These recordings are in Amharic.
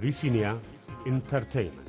Abyssinia Entertainment.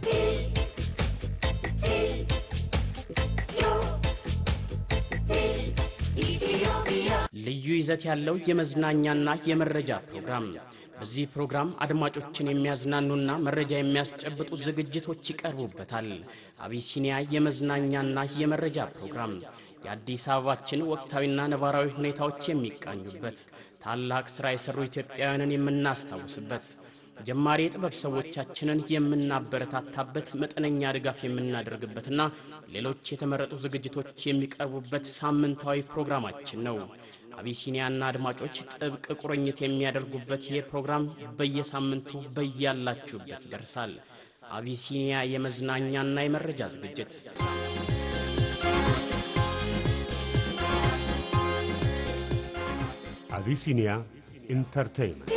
ልዩ ይዘት ያለው የመዝናኛና የመረጃ ፕሮግራም በዚህ ፕሮግራም አድማጮችን የሚያዝናኑና መረጃ የሚያስጨብጡ ዝግጅቶች ይቀርቡበታል። አቢሲኒያ የመዝናኛና የመረጃ ፕሮግራም የአዲስ አበባችን ወቅታዊና ነባራዊ ሁኔታዎች የሚቃኙበት ታላቅ ሥራ የሰሩ ኢትዮጵያውያንን የምናስታውስበት ጀማሪ ጥበብ ሰዎቻችንን የምናበረታታበት መጠነኛ ድጋፍ የምናደርግበትና ሌሎች የተመረጡ ዝግጅቶች የሚቀርቡበት ሳምንታዊ ፕሮግራማችን ነው። አቢሲኒያና አድማጮች ጥብቅ ቁርኝት የሚያደርጉበት የፕሮግራም በየሳምንቱ በያላችሁበት ይደርሳል። አቢሲኒያ የመዝናኛና የመረጃ ዝግጅት Abyssinia Entertainment.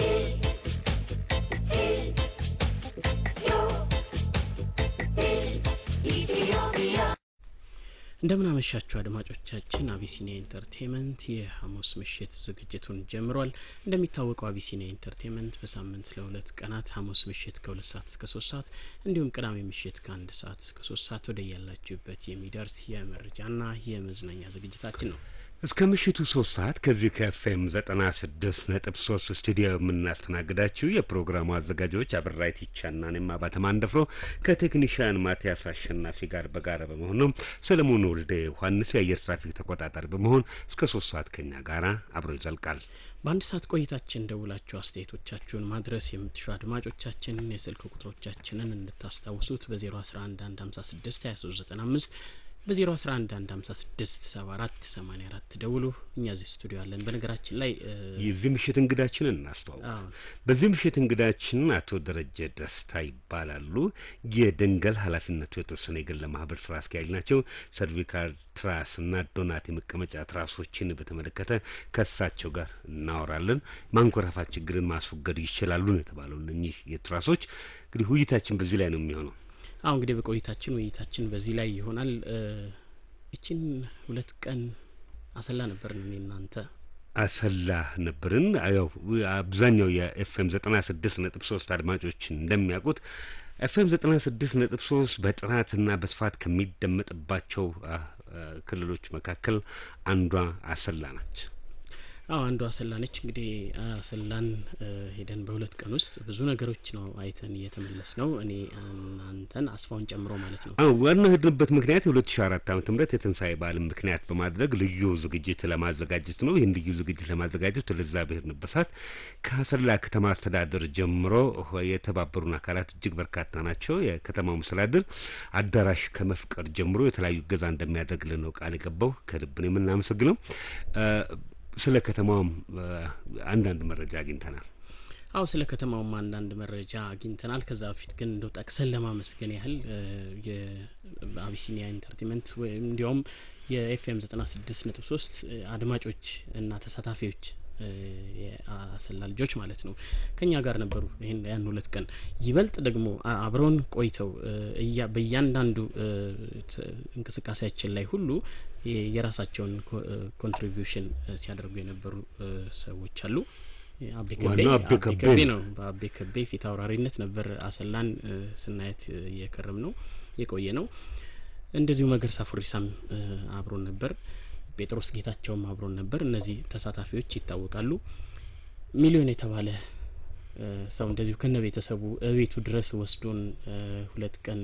እንደምን አመሻችሁ አድማጮቻችን። አቢሲኒያ ኢንተርቴይንመንት የሐሙስ ምሽት ዝግጅቱን ጀምሯል። እንደሚታወቀው አቢሲኒያ ኢንተርቴይንመንት በሳምንት ለሁለት ቀናት ሐሙስ ምሽት ከ2 ሰዓት እስከ 3 ሰዓት እንዲሁም ቅዳሜ ምሽት ከ1 ሰዓት እስከ 3 ሰዓት ወደ ያላችሁበት የሚደርስ የመረጃና የመዝናኛ ዝግጅታችን ነው። እስከ ምሽቱ 3 ሰዓት ከዚህ ከኤፍኤም 96.3 ስቱዲዮ የምናስተናግዳችሁ የፕሮግራሙ አዘጋጆች አብራይት ይቻና እኔም አባተማንደፍሮ ከቴክኒሻን ማቲያስ አሸናፊ ጋር በጋራ በመሆን ነው። ሰለሞን ወልደ ዮሐንስ የአየር ትራፊክ ተቆጣጣሪ በመሆን እስከ 3 ሰዓት ከኛ ጋራ አብሮ ይዘልቃል። በአንድ ሰዓት ቆይታችን ደውላችሁ አስተያየቶቻችሁን ማድረስ የምትሹ አድማጮቻችን የስልክ ቁጥሮቻችንን እንድታስታውሱት በ01115629395 በ01115674484 ደውሉ። እኛ እዚህ ስቱዲዮ አለን። በነገራችን ላይ የዚህ ምሽት እንግዳችንን እናስተዋውቅ። በዚህ ምሽት እንግዳችን አቶ ደረጀ ደስታ ይባላሉ። የደንገል ኃላፊነቱ የተወሰነ የግል ማህበር ስራ አስኪያጅ ናቸው። ሰርቪካል ትራስ እና ዶናት የመቀመጫ ትራሶችን በተመለከተ ከሳቸው ጋር እናወራለን። ማንኮራፋት ችግርን ማስወገድ ይችላሉ ነው የተባለው። እነኚህ የትራሶች እንግዲህ ውይይታችን በዚህ ላይ ነው የሚሆነው። አሁን እንግዲህ በቆይታችን ውይይታችን በዚህ ላይ ይሆናል። እቺን 2 ቀን አሰላ ነበርን እናንተ አሰላ ነበርን። ያው አብዛኛው የኤፍኤም 96.3 አድማጮች እንደሚያውቁት ኤፍኤም 96.3 በጥራትና በስፋት ከሚደመጥባቸው ክልሎች መካከል አንዷ አሰላ ነች። አንዷ አሰላ ነች። እንግዲህ አሰላን ሄደን በ2 ቀን ውስጥ ብዙ ነገሮች ነው አይተን እየተመለስ ነው። እኔ አንተን አስፋውን ጨምሮ ማለት ነው። ዋናው ሄድንበት ምክንያት የ2004 ዓመተ ምህረት የትንሳኤ በዓልን ምክንያት በማድረግ ልዩ ዝግጅት ለማዘጋጀት ነው። ይህን ልዩ ዝግጅት ለማዘጋጀት ለዛ በሄድንበት ሰዓት ከአሰላ ከተማ አስተዳደር ጀምሮ የተባበሩን አካላት እጅግ በርካታ ናቸው። የከተማው መስተዳድር አዳራሽ ከመፍቀር ጀምሮ የተለያዩ ገዛ እንደሚያደርግልን ነው ቃል የገባው። ከልብ ነው የምናመሰግነው። ስለ ከተማው አንዳንድ መረጃ አግኝተናል። ስለ ከተማው አንዳንድ መረጃ አግኝተናል። ከዛ በፊት ግን እንደው ጠቅሰን ለማመስገን ያህል የአቢሲኒያ ኢንተርቴይንመንት ወይም እንዲያውም የኤፍኤም 96.3 አድማጮች እና ተሳታፊዎች የአሰላ ልጆች ማለት ነው ከኛ ጋር ነበሩ። ያን 2 ቀን ይበልጥ ደግሞ አብረውን ቆይተው በእያንዳንዱ እንቅስቃሴያችን ላይ ሁሉ የራሳቸውን ኮንትሪቢዩሽን ሲያደርጉ የነበሩ ሰዎች አሉ። አቤከቤ ነው። በአቤከቤ ፊት አውራሪነት ነበር አሰላን ስናየት የከረም ነው የቆየ ነው። እንደዚሁ መገርሳ ፉሪሳም አብሮን ነበር። ጴጥሮስ ጌታቸውም አብሮን ነበር። እነዚህ ተሳታፊዎች ይታወቃሉ። ሚሊዮን የተባለ ሰው እንደዚሁ ከነቤተሰቡ እቤቱ ድረስ ወስዶን 2 ቀን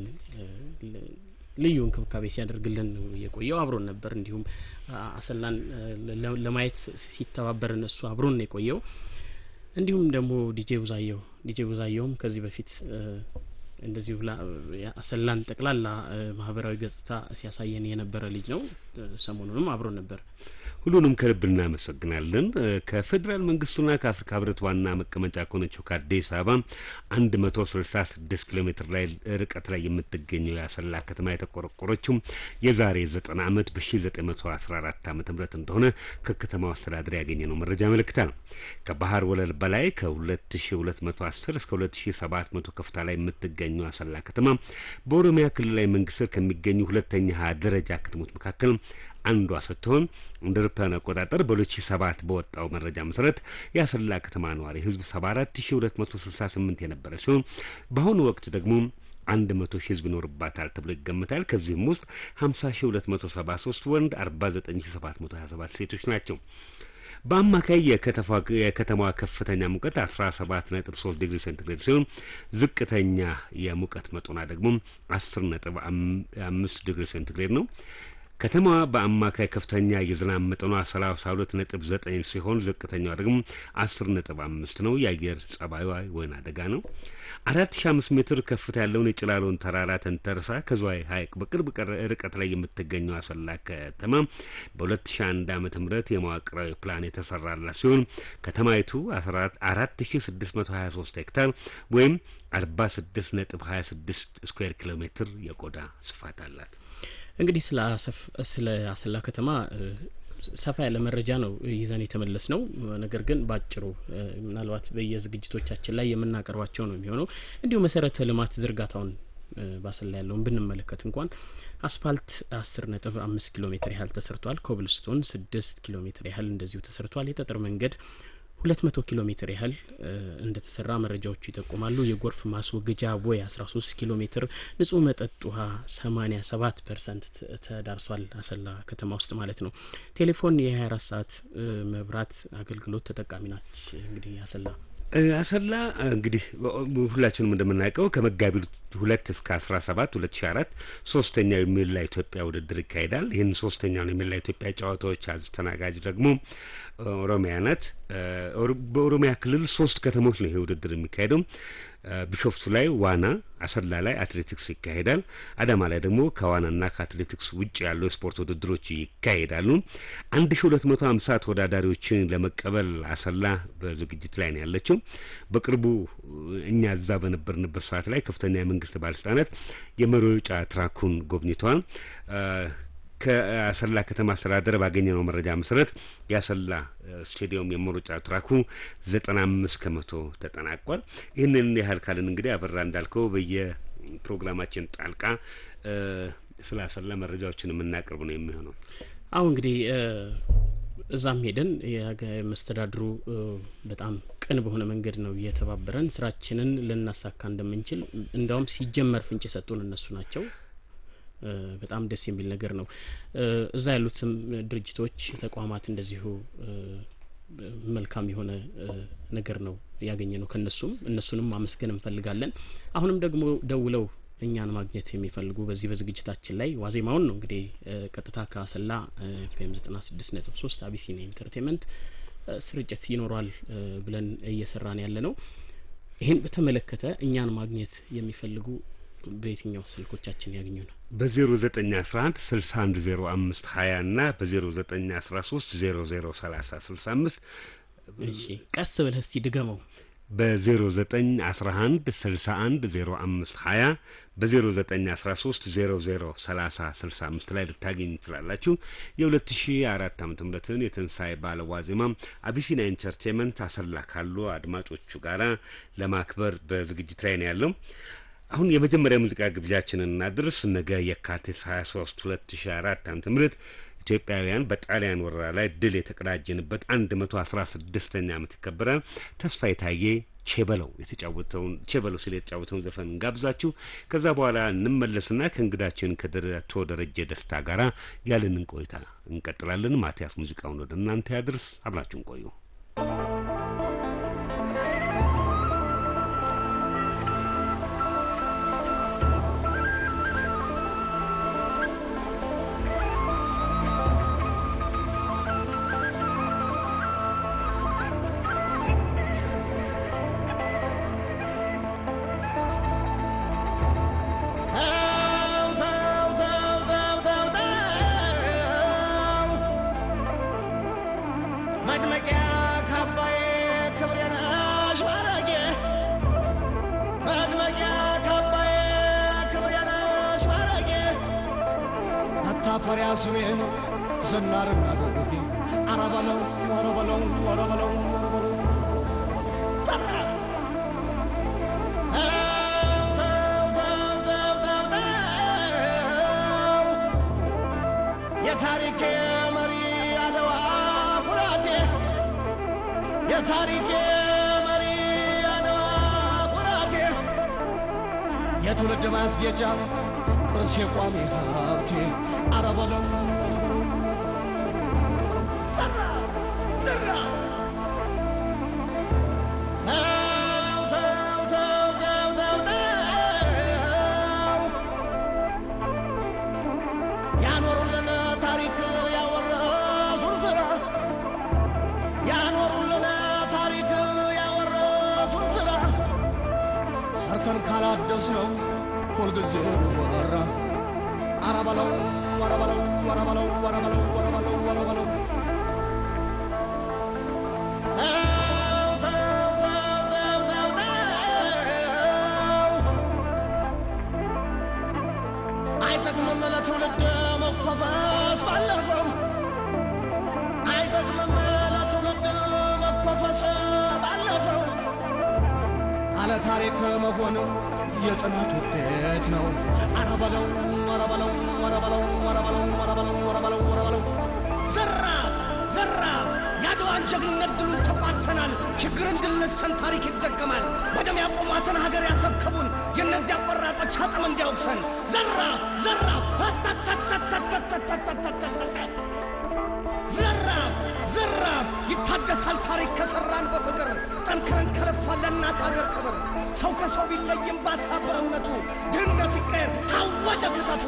ልዩ እንክብካቤ ሲያደርግልን የቆየው አብሮን ነበር። እንዲሁም አሰላን ለማየት ሲተባበር እነሱ አብሮን የቆየው። እንዲሁም ደግሞ ዲጄ ቡዛየውም ከዚህ በፊት እንደዚሁ አሰላን ጠቅላላ ማህበራዊ ገጽታ ሲያሳየን የነበረ ልጅ ነው። ሰሞኑንም አብሮ ነበር። ሁሉንም ከልብ እናመሰግናለን። ከፌደራል መንግስቱና ከአፍሪካ ህብረት ዋና መቀመጫ ከሆነችው ከአዲስ አበባ 166 ኪሎ ሜትር ላይ ርቀት ላይ የምትገኘው የአሰላ ከተማ የተቆረቆረችው የዛሬ 90 ዓመት በ1914 ዓመተ ምህረት እንደሆነ ከከተማው አስተዳደር ያገኘነው መረጃ ያመለክታል። ከባህር ወለል በላይ ከ2210 እስከ 2700 ከፍታ ላይ የምትገኘው አሰላ ከተማ በኦሮሚያ ክልላዊ መንግስት ከሚገኙ ሁለተኛ ደረጃ ከተሞች መካከል አንዷ ስትሆን እንደ አውሮፓውያን አቆጣጠር በ2007 በወጣው መረጃ መሰረት የአሰላ ከተማ ነዋሪ ህዝብ 74268 የነበረ ሲሆን በአሁኑ ወቅት ደግሞ 100 ሺህ ህዝብ ይኖርባታል ተብሎ ይገመታል። ከዚህም ውስጥ 50273 ወንድ 49727 ሴቶች ናቸው። በአማካይ የከተማዋ ከፍተኛ ሙቀት 17.3 ዲግሪ ሴንቲግሬድ ሲሆን ዝቅተኛ የሙቀት መጠኗ ደግሞ 10.5 ዲግሪ ሴንቲግሬድ ነው። ከተማዋ በአማካይ ከፍተኛ የዝናብ መጠኗ 32.9 ሲሆን ዝቅተኛዋ ደግሞ 10.5 ነው። የአየር ጸባይዋ ወይና ደጋ ነው። 4500 ሜትር ከፍታ ያለውን የጭላሎን ተራራ ተንተርሳ ከዝዋይ ሐይቅ በቅርብ ርቀት ላይ የምትገኘው አሰላ ከተማ በ2001 ዓመተ ምህረት የመዋቅራዊ ፕላን የተሰራላት ሲሆን ከተማይቱ 14623 ሄክታር ወይም 46.26 ስኩዌር ኪሎ ሜትር የቆዳ ስፋት አላት። እንግዲህ ስለ አሰላ ከተማ ሰፋ ያለ መረጃ ነው ይዘን የተመለስ ነው። ነገር ግን ባጭሩ ምናልባት በየዝግጅቶቻችን ላይ የምናቀርባቸው ነው የሚሆነው። እንዲሁ መሰረተ ልማት ዝርጋታውን ባሰላ ያለውን ብንመለከት እንኳን አስፋልት 10.5 ኪሎ ሜትር ያህል ተሰርቷል። ኮብልስቶን 6 ኪሎ ሜትር ያህል እንደዚሁ ተሰርቷል። የጠጠር መንገድ 200 ኪሎ ሜትር ያህል እንደተሰራ መረጃዎቹ ይጠቁማሉ። የጎርፍ ማስወገጃ ቦይ 13 ኪሎ ሜትር፣ ንጹህ መጠጥ ውሃ 87% ተዳርሷል አሰላ ከተማ ውስጥ ማለት ነው። ቴሌፎን የ24 ሰዓት መብራት አገልግሎት ተጠቃሚ ናች። እንግዲህ አሰላ እንግዲህ ሁላችንም እንደምናውቀው ከመጋቢት 2 እስከ 17 2004 ሶስተኛው የሚላ ኢትዮጵያ ውድድር ይካሄዳል። ይህን ሶስተኛውን የሚላ ኢትዮጵያ ጨዋታዎች አስተናጋጅ ደግሞ ኦሮሚያ ናት። በኦሮሚያ ክልል 3 ከተሞች ነው ይሄ ውድድር የሚካሄደው። ቢሾፍቱ ላይ ዋና፣ አሰላ ላይ አትሌቲክስ ይካሄዳል። አዳማ ላይ ደግሞ ከዋናና ከአትሌቲክስ ውጭ ያሉ ስፖርት ውድድሮች ይካሄዳሉ። 1250 ተወዳዳሪዎችን ለመቀበል አሰላ በዝግጅት ላይ ነው ያለችው። በቅርቡ እኛ እዛ በነበርንበት ሰዓት ላይ ከፍተኛ የመንግስት ባለስልጣናት የመሮጫ ትራኩን ጎብኝተዋል። ከአሰላ ከተማ አስተዳደር ባገኘነው መረጃ መሰረት የአሰላ ስቴዲየም የመሮጫ ትራኩ 95% ተጠናቋል። ይህንን ያህል ካልን እንግዲህ አበራ እንዳልከው በየፕሮግራማችን ጣልቃ ስለ አሰላ መረጃዎችን የምናቀርብ ነው የሚሆነው። አሁን እንግዲህ እዛም ሄደን የመስተዳድሩ በጣም ቅን በሆነ መንገድ ነው የተባበረን ስራችንን ልናሳካ እንደምንችል እንደውም ሲጀመር ፍንጭ የሰጡን እነሱ ናቸው። በጣም ደስ የሚል ነገር ነው። እዛ ያሉትም ድርጅቶች ተቋማት እንደዚሁ መልካም የሆነ ነገር ነው ያገኘነው እነሱንም ማመስገን እንፈልጋለን። አሁንም ደግሞ ደውለው እኛን ማግኘት የሚፈልጉ በዚህ በዝግጅታችን ላይ ዋዜማውን ነው እንግዲህ ቀጥታ ከአሰላ FM 96.3 አቢሲኒያ ኢንተርቴይንመንት ስርጭት ይኖራል ብለን እየሰራን ያለ ነው። ይሄን በተመለከተ እኛን ማግኘት የሚፈልጉ በየትኛው ስልኮቻችን ያገኙና በ0911 6105 20 እና በ0913 003065 እሺ ቀስ ብለህ እስቲ ድገመው። በ0911 6105 20 በ0913 003065 ላይ ልታገኙ ትችላላችሁ። የ2004 ዓመተ ምህረትን የትንሳኤ በዓል ዋዜማ አቢሲኒያ ኢንተርቴይንመንት አሰላ ካሉ አድማጮቹ ጋራ ለማክበር በዝግጅት ላይ ነው ያለው። አሁን የመጀመሪያ ሙዚቃ ግብዣችንን እናድርስ። ነገ የካቲት 23 2004 ዓመተ ምህረት ኢትዮጵያውያን በጣሊያን ወረራ ላይ ድል የተቀዳጀንበት 116ኛ ዓመት ይከበራል። ተስፋዬ ታዬ ቼበለው ሲል የተጫወተውን ዘፈን ጋብዛችሁ ከዛ በኋላ እንመለስና ከእንግዳችን ከአቶ ደረጀ ደስታ ጋራ ያለንን ቆይታ እንቀጥላለን። ማቲያስ ሙዚቃውን ወደ እናንተ ያድርስ። አብራችሁን ቆዩ። የታሪኬ መሪ አድዋ ኩራቴ የታሪኬ መሪ አድዋ ኩራቴ የትውልድ ማስጌጫ ቅርሴ ቋሚ ሀብቴ ኧረ በለው ዘራ ያኖሩልን ታሪክ ያወረሱን ስራ ያኖሩልን ታሪክ ያወረሱን ስራ ሰርተን ካላደስነው ሁልጊዜ ወራ ኧረ በለው ኧረ በለው ኧረ በለው ኧረ በለው ኧረ በለው ኧረ በለው አይጠቅምም ለትውልድ መኮፈስ ባለፈው አይጠቅምም ለትውልድ መኮፈስ ባለፈው አለ ታሪክ መሆን የጽናት ውጤት ነው ኧረ በለው ኧረ በለው ኧረ በለው ኧረ በለው ኧረ በለው ኧረ በለው ኧረ በለው ዘራ ዘራ ያድዋን ጀግንነት ድሉን ተቋርሰናል ችግርን ድል ነስተን ታሪክ ይዘገማል በደም ያቆሟትን ሀገር ያሰከቡን የእነዚያ ቆራጦች አጥም እንዲያውቅሰን ዘራ ዘራ ዘራ ዘራ ይታደሳል ታሪክ ከሰራን በፍቅር ጠንክረን ከለፋን ለእናት ሀገር ክብር ሰው ከሰው ቢለይም ባሳበረነቱ ድህነት ይቀየር ታወጀ ክተቱ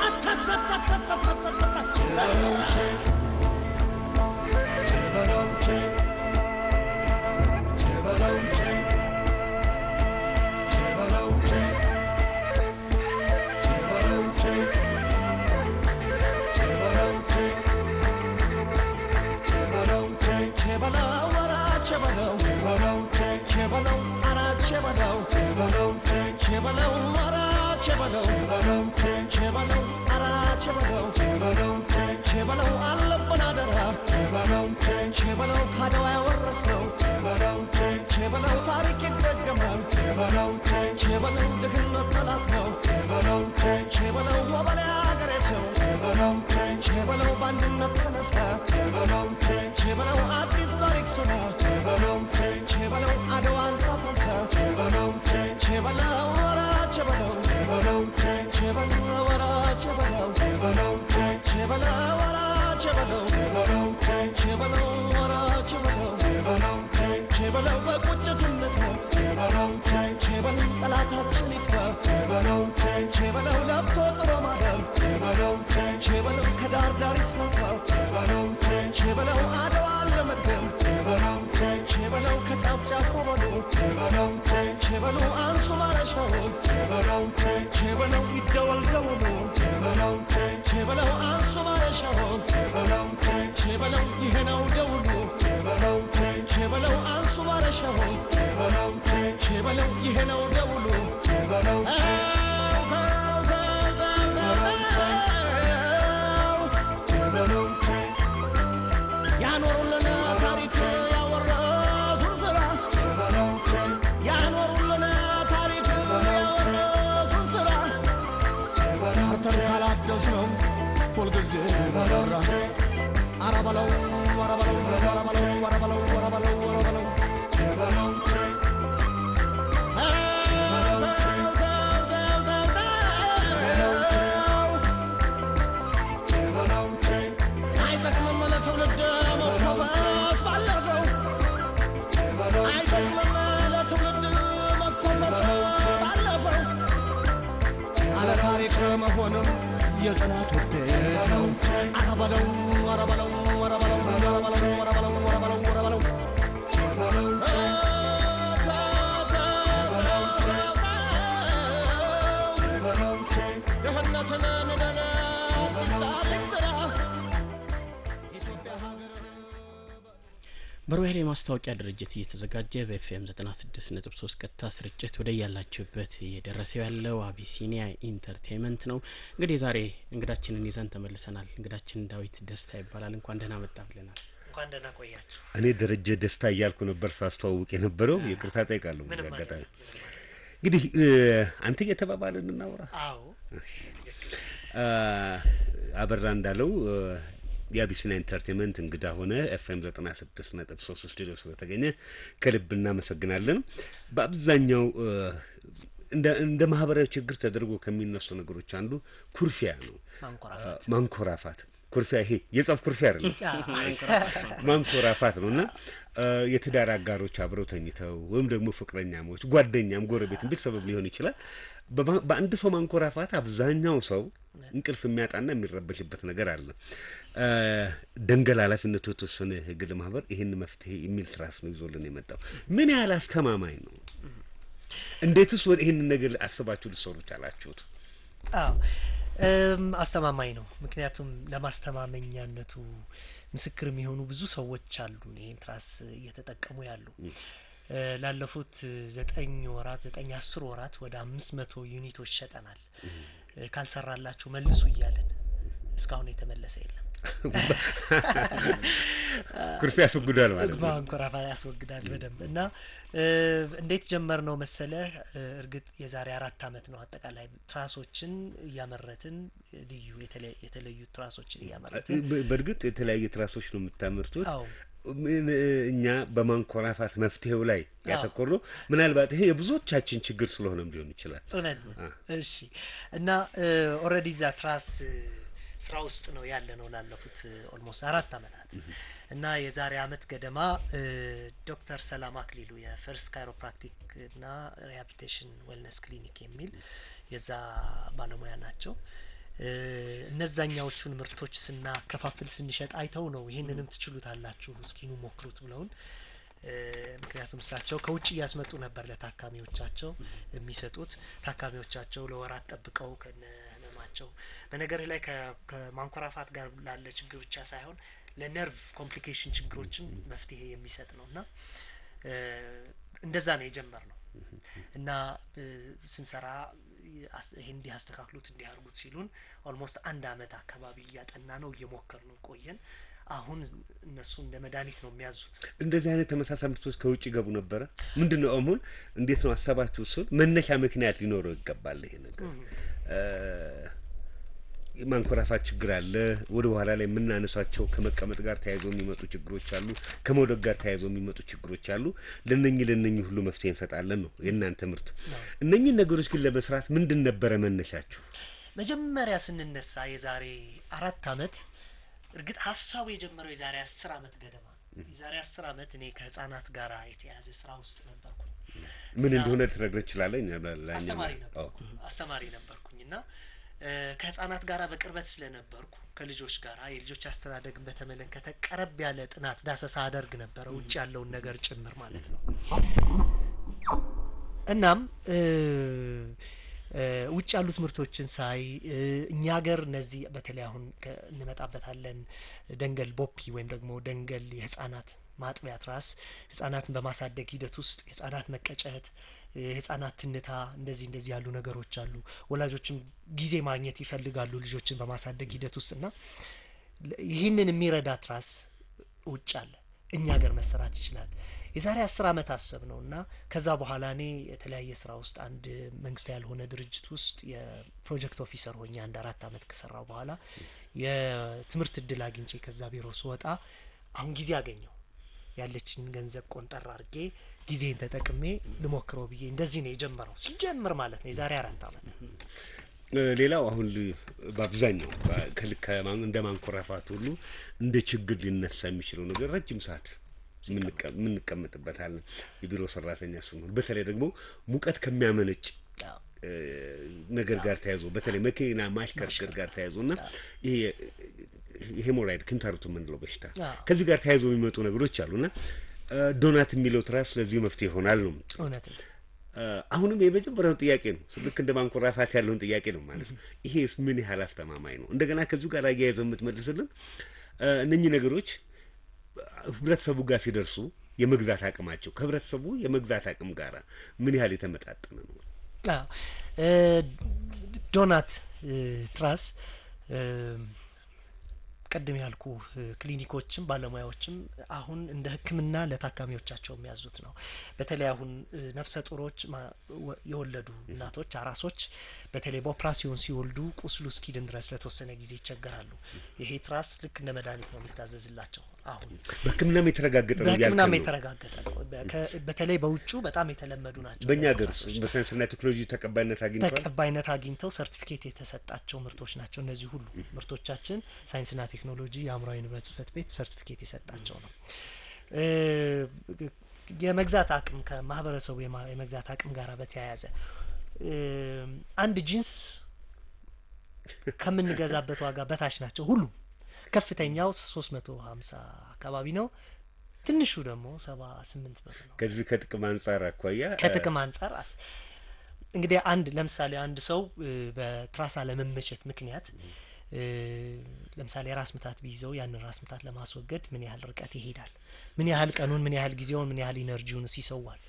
በሮያል ማስታወቂያ ድርጅት እየተዘጋጀ በኤፍኤም 96.3 ቀጥታ ስርጭት ወደ ያላችሁበት እየደረሰው ያለው አቢሲኒያ ኢንተርቴይንመንት ነው። እንግዲህ ዛሬ እንግዳችንን ይዘን ተመልሰናል። እንግዳችን ዳዊት ደስታ ይባላል። እንኳን ደህና መጣ ብለናል። እንኳን ደህና ቆያችሁ። እኔ ደረጀ ደስታ እያልኩ ነበር ሳስተዋውቅ የነበረው። ይቅርታ ጠይቃለሁ። ያጋጣሚ እንግዲህ አንተ እየተባባልን እናውራ። አዎ አበራ እንዳለው የአቢሲና ኢንተርቴይንመንት እንግዳ ሆነ ኤፍኤም 96.3 ስቱዲዮ ስለተገኘ ከልብ እናመሰግናለን። በአብዛኛው እንደ ማህበራዊ ችግር ተደርጎ ከሚነሱ ነገሮች አንዱ ኩርፊያ ነው። ማንኮራፋት ኩርፊያ ይሄ የጻፍ ኩርፊያ አይደለም ማንኮራፋት ነውና የትዳር አጋሮች አብረው ተኝተው ወይም ደግሞ ፍቅረኛሞች ጓደኛም ጎረቤትም ቤተሰብ ሊሆን ይችላል በአንድ ሰው ማንኮራፋት አብዛኛው ሰው እንቅልፍ የሚያጣና የሚረበሽበት ነገር አለ። ደንገል ኃላፊነቱ የተወሰነ የግል ማህበር ይሄን መፍትሄ የሚል ትራስ ነው ይዞልን የመጣው። ምን ያህል አስተማማኝ ነው? እንዴትስ ወደ ይሄን ነገር አስባችሁ ልትሰሩ ቻላችሁት? አስተማማኝ ነው። ምክንያቱም ለማስተማመኛነቱ ምስክር የሚሆኑ ብዙ ሰዎች አሉ ይሄን ትራስ እየተጠቀሙ ያሉ። ላለፉት 9-10 ወራት ወደ 500 ዩኒቶች ሸጠናል። ካልሰራላችሁ መልሱ እያለን እስካሁን የተመለሰ የለም። ኩርፊያ ያስወግዳል ማለት ነው። ማንኮራፋት ያስወግዳል በደንብ እና እንዴት ጀመር ነው መሰለ እርግጥ የዛሬ 4 አመት ነው አጠቃላይ ትራሶችን ያመረትን ልዩ የተለዩ ትራሶችን ያመረትን። በእርግጥ የተለያየ ትራሶች ነው የምታመርቱት። እኛ በማንኮራፋት መፍትሄው ላይ ያተኮረው ምናልባት ይሄ የብዙዎቻችን ችግር ስለሆነም ሊሆን ይችላል። እሺ እና ኦሬዲ ዛ ትራስ ስራ ውስጥ ነው ያለ ነው ላለፉት ኦልሞስት 4 አመታት እና የዛሬ አመት ገደማ ዶክተር ሰላም አክሊሉ የፈርስት ካይሮፕራክቲክ እና ሪሃቢሊቴሽን ዌልነስ ክሊኒክ የሚል የዛ ባለሙያ ናቸው። እነዛኛዎቹን ምርቶች ስናከፋፍል ስንሸጥ አይተው ነው ይሄንንም ትችሉታላችሁ እስኪኑ ሞክሩት ብለውን ምክንያቱም እሳቸው ከውጭ ያስመጡ ነበር ለታካሚዎቻቸው የሚሰጡት። ታካሚዎቻቸው ለወራት ጠብቀው ከነማቸው በነገር ላይ ከማንኮራፋት ጋር ላለ ችግር ብቻ ሳይሆን ለነርቭ ኮምፕሊኬሽን ችግሮችን መፍትሄ የሚሰጥ ነውና እንደዛ ነው የጀመርነው እና ስንሰራ ይሄን እንዲያስተካክሉት እንዲያርጉት ሲሉን ኦልሞስት 1 አመት አካባቢ ያጠና ነው እየሞከርነው ቆየን። አሁን እነሱ እንደ መድኃኒት ነው የሚያዙት። እንደዚህ አይነት ተመሳሳይ ምርቶች ከውጭ ገቡ ነበር። ምንድነው አሁን እንዴት ነው አሰባችሁ? እሱ መነሻ ምክንያት ሊኖረው ይገባል። ይሄ ነገር ማንኮራፋት ችግር አለ። ወደ ኋላ ላይ የምናነሳቸው ከመቀመጥ ጋር ተያይዞ የሚመጡ ችግሮች አሉ። ከመውደቅ ጋር ተያይዞ የሚመጡ ችግሮች አሉ። ለነኚህ ሁሉ መፍትሄ እንሰጣለን ነው የእናንተ ምርት። እነኚህ ነገሮች ግን ለመስራት ምንድን ነበር መነሻችሁ? መጀመሪያ ስንነሳ የዛሬ 4 አመት እርግጥ ሐሳቡ የጀመረው የዛሬ 10 አመት ገደማ የዛሬ 10 አመት እኔ ከህፃናት ጋር የተያዘ ስራ ውስጥ ነበርኩ። ምን እንደሆነ ትነግረኝ ይችላል? አስተማሪ ነበርኩኝና ከህፃናት ጋር በቅርበት ስለነበርኩ ከልጆች ጋር የልጆች አስተዳደግን በተመለከተ ቀረብ ያለ ጥናት ዳሰሳ አደርግ ነበር ውጭ ያለውን ነገር ጭምር ማለት ነው። እናም ውጭ ያሉት ምርቶችን ሳይ እኛ ሀገር እነዚህ በተለይ አሁን እንመጣበታለን ደንገል ቦፒ ወይም ደግሞ ደንገል የህፃናት ማጥቢያ ትራስ ህፃናትን በማሳደግ ሂደት ውስጥ ህፃናት መቀጨት የህፃናት ትንታ እንደዚህ ያሉ ነገሮች አሉ። ወላጆችም ጊዜ ማግኘት ይፈልጋሉ ልጆችን በማሳደግ ሂደት ውስጥና ይህንን የሚረዳ ትራስ ውጭ አለ እኛ ሀገር መሰራት ይችላል። የዛሬ 10 አመት አሰብነውና ከዛ በኋላ እኔ የተለያየ ስራ ውስጥ አንድ መንግስታዊ ያልሆነ ድርጅት ውስጥ የፕሮጀክት ኦፊሰር ሆኜ 4 አመት ከሰራው በኋላ የትምህርት እድል አግኝቼ ከዛ ቢሮ ስወጣ አሁን ጊዜ አገኘው ያለችን ገንዘብ ቆንጠር አድርጌ ጊዜን ተጠቅሜ ልሞክረው ብዬ እንደዚህ ነው የጀመረው ሲጀምር ማለት ነው የዛሬ 4 አመት። ሌላው አሁን በአብዛኛው እንደ ማንኮራፋት ሁሉ እንደ ችግር ሊነሳ የሚችለው ነገር ረጅም ሰዓት ምንቀመጥበታለን የቢሮ ሰራተኛ ስንሆን በተለይ ደግሞ ሙቀት ከሚያመነጭ ነገር ጋር ተያይዞ በተለይ መኪና ማሽከርከር ጋር ተያይዞና ይሄ ሄሞራይድ ክንታሮቱ ምንለው በሽታ ከዚህ ጋር ተያይዞ የሚመጡ ነገሮች አሉና ዶናት የሚለው ትራስ ለዚህ መፍትሄ ይሆናል ነው። አሁንም የመጀመሪያው ጥያቄ ነው ልክ እንደ ማንኮራፋት ያለውን ጥያቄ ነው ማለት ነው። ይሄስ ምን ያህል አስተማማኝ ነው? እንደገና ከዚህ ጋር አያይዘው የምትመልስልን እነኚህ ነገሮች ህብረተሰቡ ጋር ሲደርሱ የመግዛት አቅማቸው ከህብረተሰቡ የመግዛት አቅም ጋር ምን ያህል የተመጣጠነ ነው? ዶናት ትራስ ቀደም ያልኩ ክሊኒኮችም ባለሙያዎችም አሁን እንደ ህክምና ለታካሚዎቻቸው የሚያዙት ነው በተለይ አሁን ነፍሰ ጡሮች የወለዱ እናቶች አራሶች በተለይ በኦፕራሲዮን ሲወልዱ ቁስሉ እስኪድን ድረስ ለተወሰነ ጊዜ ይቸገራሉ ይሄ ትራስ ልክ እንደ መድኃኒት ነው የሚታዘዝላቸው አሁን በህክምናም የተረጋገጠ ነው በህክምናም የተረጋገጠ ነው በተለይ በውጩ በጣም የተለመዱ ናቸው በእኛ ሀገር በሳይንስና ቴክኖሎጂ ተቀባይነት አግኝተው ሰርቲፊኬት የተሰጣቸው ምርቶች ናቸው እነዚህ ሁሉ ምርቶቻችን ሳይንስና ቴክኖሎጂ የአእምሯዊ ንብረት ጽሕፈት ቤት ሰርቲፊኬት የሰጣቸው ነው የመግዛት አቅም ከማህበረሰቡ የመግዛት አቅም ጋር በተያያዘ አንድ ጂንስ ከምንገዛበት ዋጋ በታች ናቸው ሁሉ ከፍተኛው 350 አካባቢ ነው ትንሹ ደግሞ 78 ብር ነው ከዚህ ከጥቅም አንፃር አኳያ ከጥቅም አንፃር እንግዲህ አንድ ለምሳሌ አንድ ሰው በትራስ አለመመቸት ምክንያት ለምሳሌ ራስ ምታት ቢይዘው ያን ራስ ምታት ለማስወገድ ምን ያህል ርቀት ይሄዳል ምን ያህል ቀኑን ምን ያህል ጊዜውን ምን ያህል ኢነርጂውን ሲሰዋል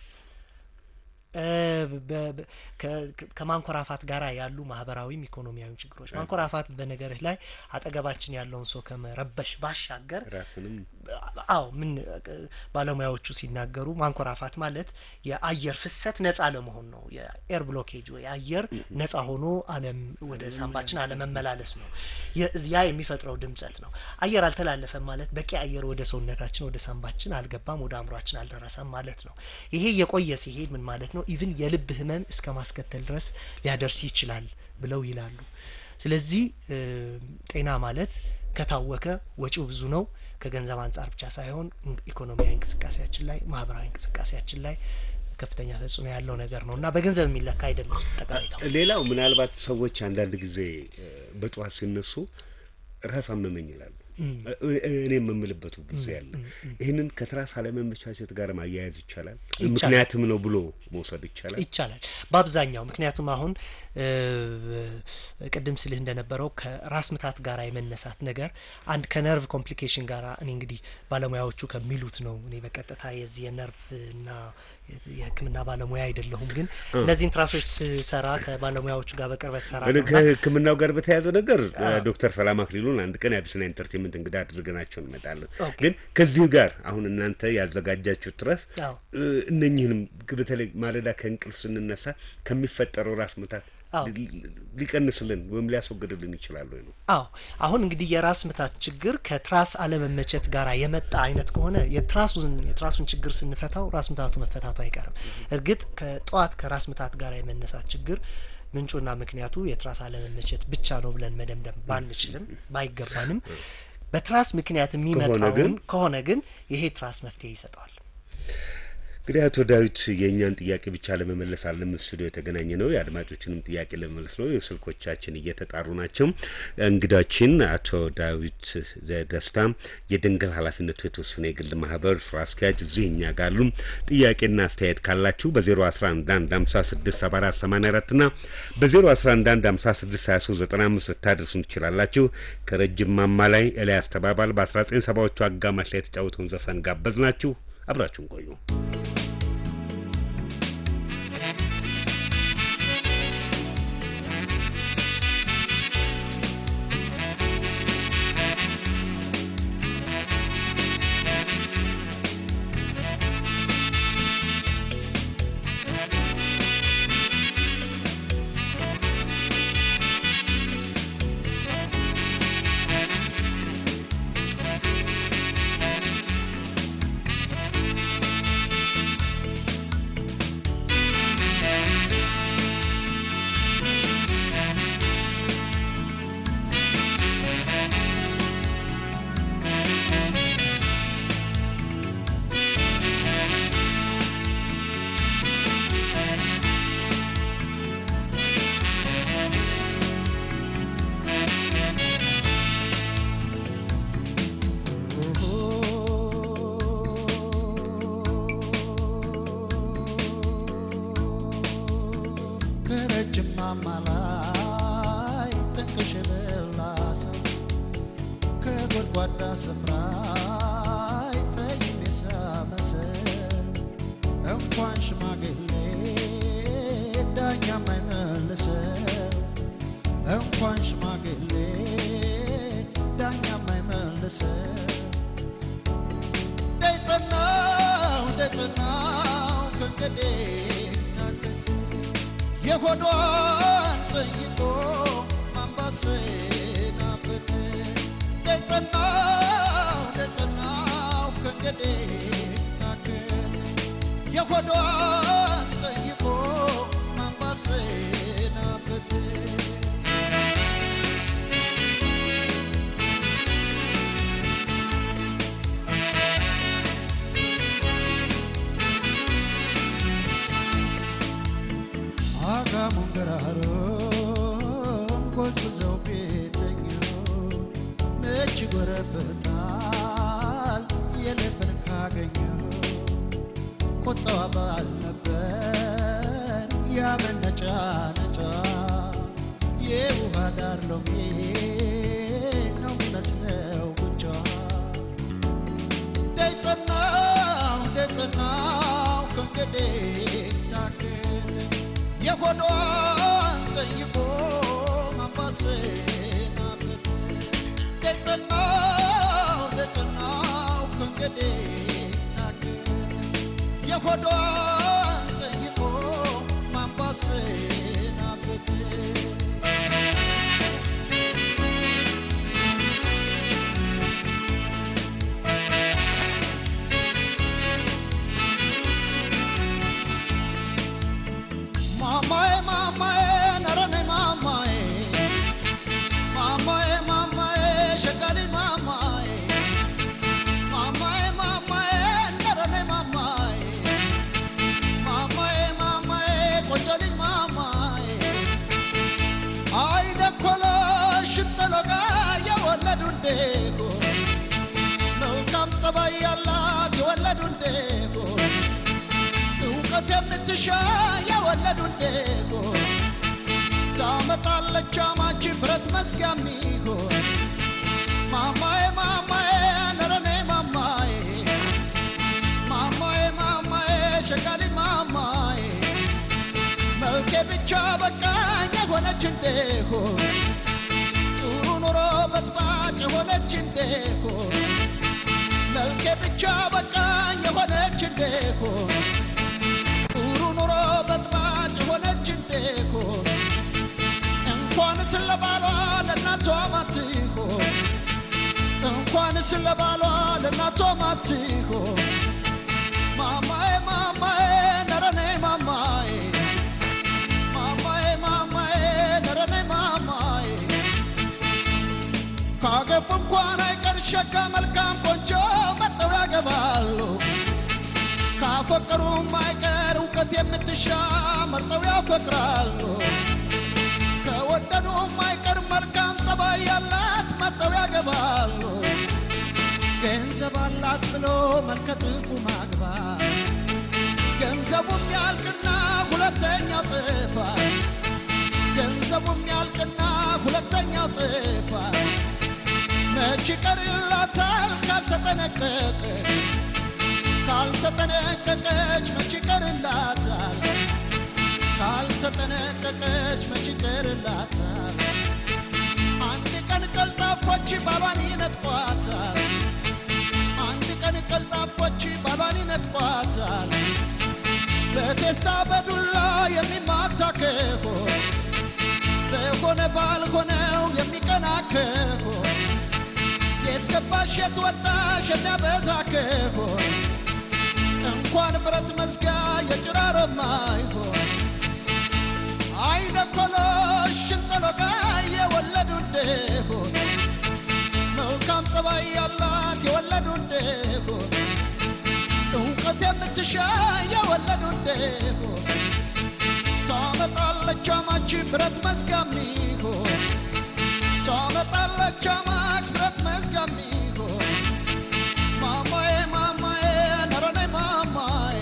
ከማንኮራፋት ጋራ ያሉ ማህበራዊም ኢኮኖሚያዊ ችግሮች ማንኮራፋት በነገርህ ላይ አጠገባችን ያለውን ሰው ከመረበሽ ባሻገር አዎ ምን ባለሙያዎቹ ሲናገሩ ማንኮራፋት ማለት የአየር ፍሰት ነፃ ለመሆን ነው የኤር ብሎኬጅ ወይ አየር ነፃ ሆኖ አለም ወደ ሳምባችን አለመመላለስ ነው ያ የሚፈጥረው ድምጸት ነው አየር አልተላለፈም ማለት በቂ አየር ወደ ሰውነታችን ወደ ሳምባችን አልገባም ወደ አእምሯችን አልደረሰም ማለት ነው ይሄ የቆየ ሲሄድ ምን ማለት ነው ኢቭን የልብ ህመም እስከ ማስከተል ድረስ ሊያደርስ ይችላል ብለው ይላሉ ስለዚህ ጤና ማለት ከታወከ ወጪው ብዙ ነው ከገንዘብ አንፃር ብቻ ሳይሆን ኢኮኖሚያዊ እንቅስቃሴያችን ላይ ማህበራዊ እንቅስቃሴያችን ላይ ከፍተኛ ተጽዕኖ ያለው ነገር ነውና በገንዘብ የሚለካ አይደለም ጠቃሚታው ሌላው ምናልባት ሰዎች አንዳንድ ጊዜ በጧት ሲነሱ ራስ አመመኝ ይላሉ እኔ የምምልበት ጊዜ ያለ ይሄንን ከትራስ አለመመቻቸት ጋር ማያያዝ ይቻላል ምክንያቱም ነው ብሎ መውሰድ ይቻላል በአብዛኛው ምክንያቱም አሁን ቀደም ሲል እንደነበረው ከራስ ምታት ጋር የመነሳት ነገር አንድ ከነርቭ ኮምፕሊኬሽን ጋር እኔ እንግዲህ ባለሙያዎቹ ከሚሉት ነው እኔ በቀጥታ የዚህ የነርቭ እና የህክምና ባለሙያ አይደለሁም ግን እነዚህን ትራሶች ሰራ ከባለሙያዎቹ ጋር በቅርበት ሰራ ከህክምናው ጋር በተያያዘ ነገር ዶክተር ሰላም አክሊሉን አንድ ቀን አዲስና ኢንተርቴይንመንት እንግዳ አድርገናቸው እንመጣለን ግን ከዚህ ጋር አሁን እናንተ ያዘጋጃችሁት ትራስ እነኚህንም በተለይ ማለዳ ከእንቅልፍ ስንነሳ ከሚፈጠረው ራስ ምታት ሊቀንስልን ወይም ሊያስወግድልን ይችላል ወይ ነው አሁን እንግዲህ የራስ ምታት ችግር ከትራስ አለመመቸት ጋር የመጣ አይነት ከሆነ የትራሱን ችግር ስንፈታው ራስ ምታቱ መፈታቱ አይቀርም እርግጥ ከጧት ከራስ ምታት ጋር የመነሳት ችግር ምንጩና ምክንያቱ የትራስ አለመመቸት ብቻ ነው ብለን መደምደም ባንችልም ባይገባንም በትራስ ምክንያት የሚመጣው ከሆነ ግን ይሄ ትራስ መፍትሄ ይሰጣል እንግዲህ አቶ ዳዊት የኛን ጥያቄ ብቻ ለመመለስ አለም ስቱዲዮ የተገናኘ ነው የአድማጮችንም ጥያቄ ለመመለስ ነው የስልኮቻችን እየተጣሩ ናቸው እንግዳችን አቶ ዳዊት ደስታ የደንገል ኃላፊነቱ የተወሰነ የግል ማህበር ስራ አስኪያጅ እዚህኛ ጋር አሉ ጥያቄና አስተያየት ካላችሁ በ011567484 እና በ011562395 ታደርሱን ትችላላችሁ ከረጅም ማማ ላይ ኤልያስ ተባባል በ1970ዎቹ አጋማሽ ላይ የተጫወተውን ዘፈን ጋበዝናችሁ አብራችሁን ቆዩ እንኳን ሽማግሌ ዳኛ ማይመ የሆዷን ጠይቆ ማንባሰናበት ደጠናው ከእንግዲህ ታከት የሆዷን ጠይቆ ማንባሰናበት Mungararo kosuzo betenyo mechi gorebetal yelefen kagenyo kotawa bal neber ya menacha nacha yewa dar lomi no nasneu bucha detanau kongede የሆዷን ጠይቆ ማንባሰናበት ደጠናው ከእንግዲህ ታከት የሆዷን ጠይቆ ማንባሰናበት የምትሻ የወለዱ እንደጎ ታመጣለች አማች ብረት መዝጊያም ይሆን ማማዬ ነረኔ ማማዬ ሸጋሊ ማማዬ መልኬ ብቻ በቃኝ የሆነች እንደሆን ጥሩ ኑሮ በጥባጭ የሆነች እንደሆን መልኬ ብቻ በቃኝ የሆነች እንደሆን በጥባጭ ሆነች እንደሆን እንኳን ስለባሏ ለናቷ ማትሆን እንኳን ስለባሏ ለናቷ ማትሆን ማማዬ ነረኔ ማማዬ ነረኔ ማማዬ ካገቡ እንኳን አይቀር ሸጋ መልካም ቆንጆ መጥተው ያገባሉ ካፈቀሩ ማይቀር እውቀት የምትሻ መርጠው ያፈቅራሉ ከወደዱ ማይቀር መልካም ጠባይ ያላት መርጠው ያገባሉ ገንዘብ አላት ብሎ መልከጥፉ ማግባት ገንዘቡም ያልቅና ሁለተኛው ጥፋት ገንዘቡም ያልቅና ሁለተኛው ጥፋት መች ይቀርላታል ካልተጠነቀቀ ካልተጠነቀቀች መች ይቀርላታል ካልተጠነቀቀች መች ይቀርላታል አንድ ቀን ቀልጣፎች ባሏን ይነጥቋታል አንድ ቀን ቀልጣፎች ባሏን ይነጥቋታል በቴስታ በዱላ የሚማታ ከሆነ በሆነ ባልሆነው የሚቀና ከሆነ የት ገባሽ የት ወጣሽ የሚያበዛ ከሆነ እንኳን ብረት መዝጊያ የጭራሮማ ይሆን አይደኮሎሽ ሽንጠሎጋ የወለዱ እንደሆን መልካም ጠባይ ያላት የወለዱ እንደሆን እውቀት የምትሻ የወለዱ እንደሆን ታመጣለች አማች ብረት መዝጊያም ይሆን ታመጣለች አማች ብረት መዝጊያም ይሆን ማማዬ ነረኔ ማማዬ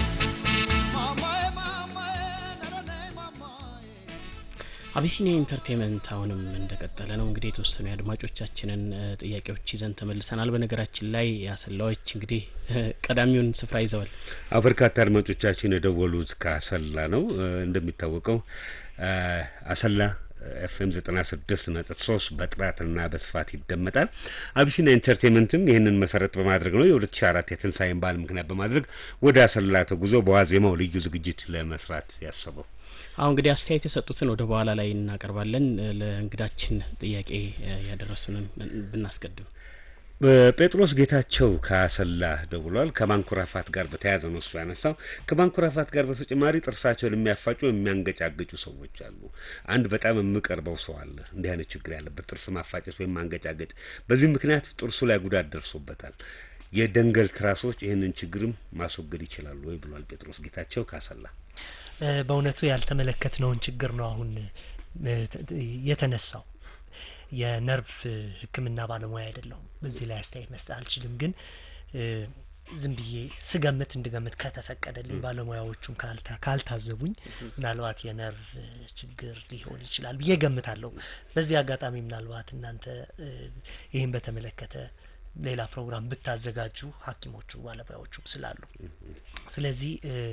አቢሲኒያ ኢንተርቴይንመንት አሁንም እንደቀጠለ ነው። እንግዲህ የተወሰኑ አድማጮቻችንን ጥያቄዎች ይዘን ተመልሰናል። በነገራችን ላይ ያሰላዎች እንግዲህ ቀዳሚውን ስፍራ ይዘዋል። በርካታ አድማጮቻችን የደወሉት ከአሰላ ነው። እንደሚታወቀው አሰላ ኤፍኤም 96.3 በጥራትና በስፋት ይደመጣል። አቢሲኒያ ኢንተርቴይንመንትም ይህንን መሰረት በማድረግ ነው የ2004 የትንሳኤን በዓል ምክንያት በማድረግ ወደ አሰላ ተጉዞ በዋዜማው ልዩ ዝግጅት ለመስራት ያሰበው። አሁን እንግዲህ አስተያየት የሰጡትን ወደ በኋላ ላይ እናቀርባለን። ለእንግዳችን ጥያቄ ያደረሱንን ብናስቀድም ጴጥሮስ ጌታቸው ካሰላ ደውሏል። ከማንኮራፋት ጋር በተያያዘ ነው እሱ ያነሳው። ከማንኮራፋት ጋር በተጨማሪ ጥርሳቸውን የሚያፋጩ የሚያንገጫግጩ ሰዎች አሉ። አንድ በጣም የምቀርበው ሰው አለ እንዲህ አይነት ችግር ያለበት ጥርስ ማፋጨት ወይም ማንገጫገጭ፣ በዚህ ምክንያት ጥርሱ ላይ ጉዳት ደርሶበታል። የደንገል ትራሶች ይህንን ችግርም ማስወገድ ይችላሉ ወይ ብሏል ጴጥሮስ ጌታቸው ካሰላ። በእውነቱ ያልተመለከትነውን ችግር ነው አሁን የተነሳው። የነርቭ ሕክምና ባለሙያ አይደለሁም፣ በዚህ ላይ አስተያየት መስጠት አልችልም። ግን ዝም ብዬ ስገምት እንድገምት ከተፈቀደልኝ ባለሙያዎቹን ካልታዘቡኝ ምናልባት የነርቭ ችግር ሊሆን ይችላል ብዬ ገምታለሁ። በዚህ አጋጣሚ ምናልባት እናንተ ይህን በተመለከተ ሌላ ፕሮግራም ብታዘጋጁ ሐኪሞቹ ባለሙያዎቹ ስላሉ ስለዚህ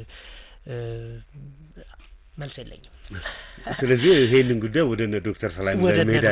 መልስ የለኝም። ስለዚህ ይሄንን ጉዳይ ወደ ዶክተር ሰላም መሄድ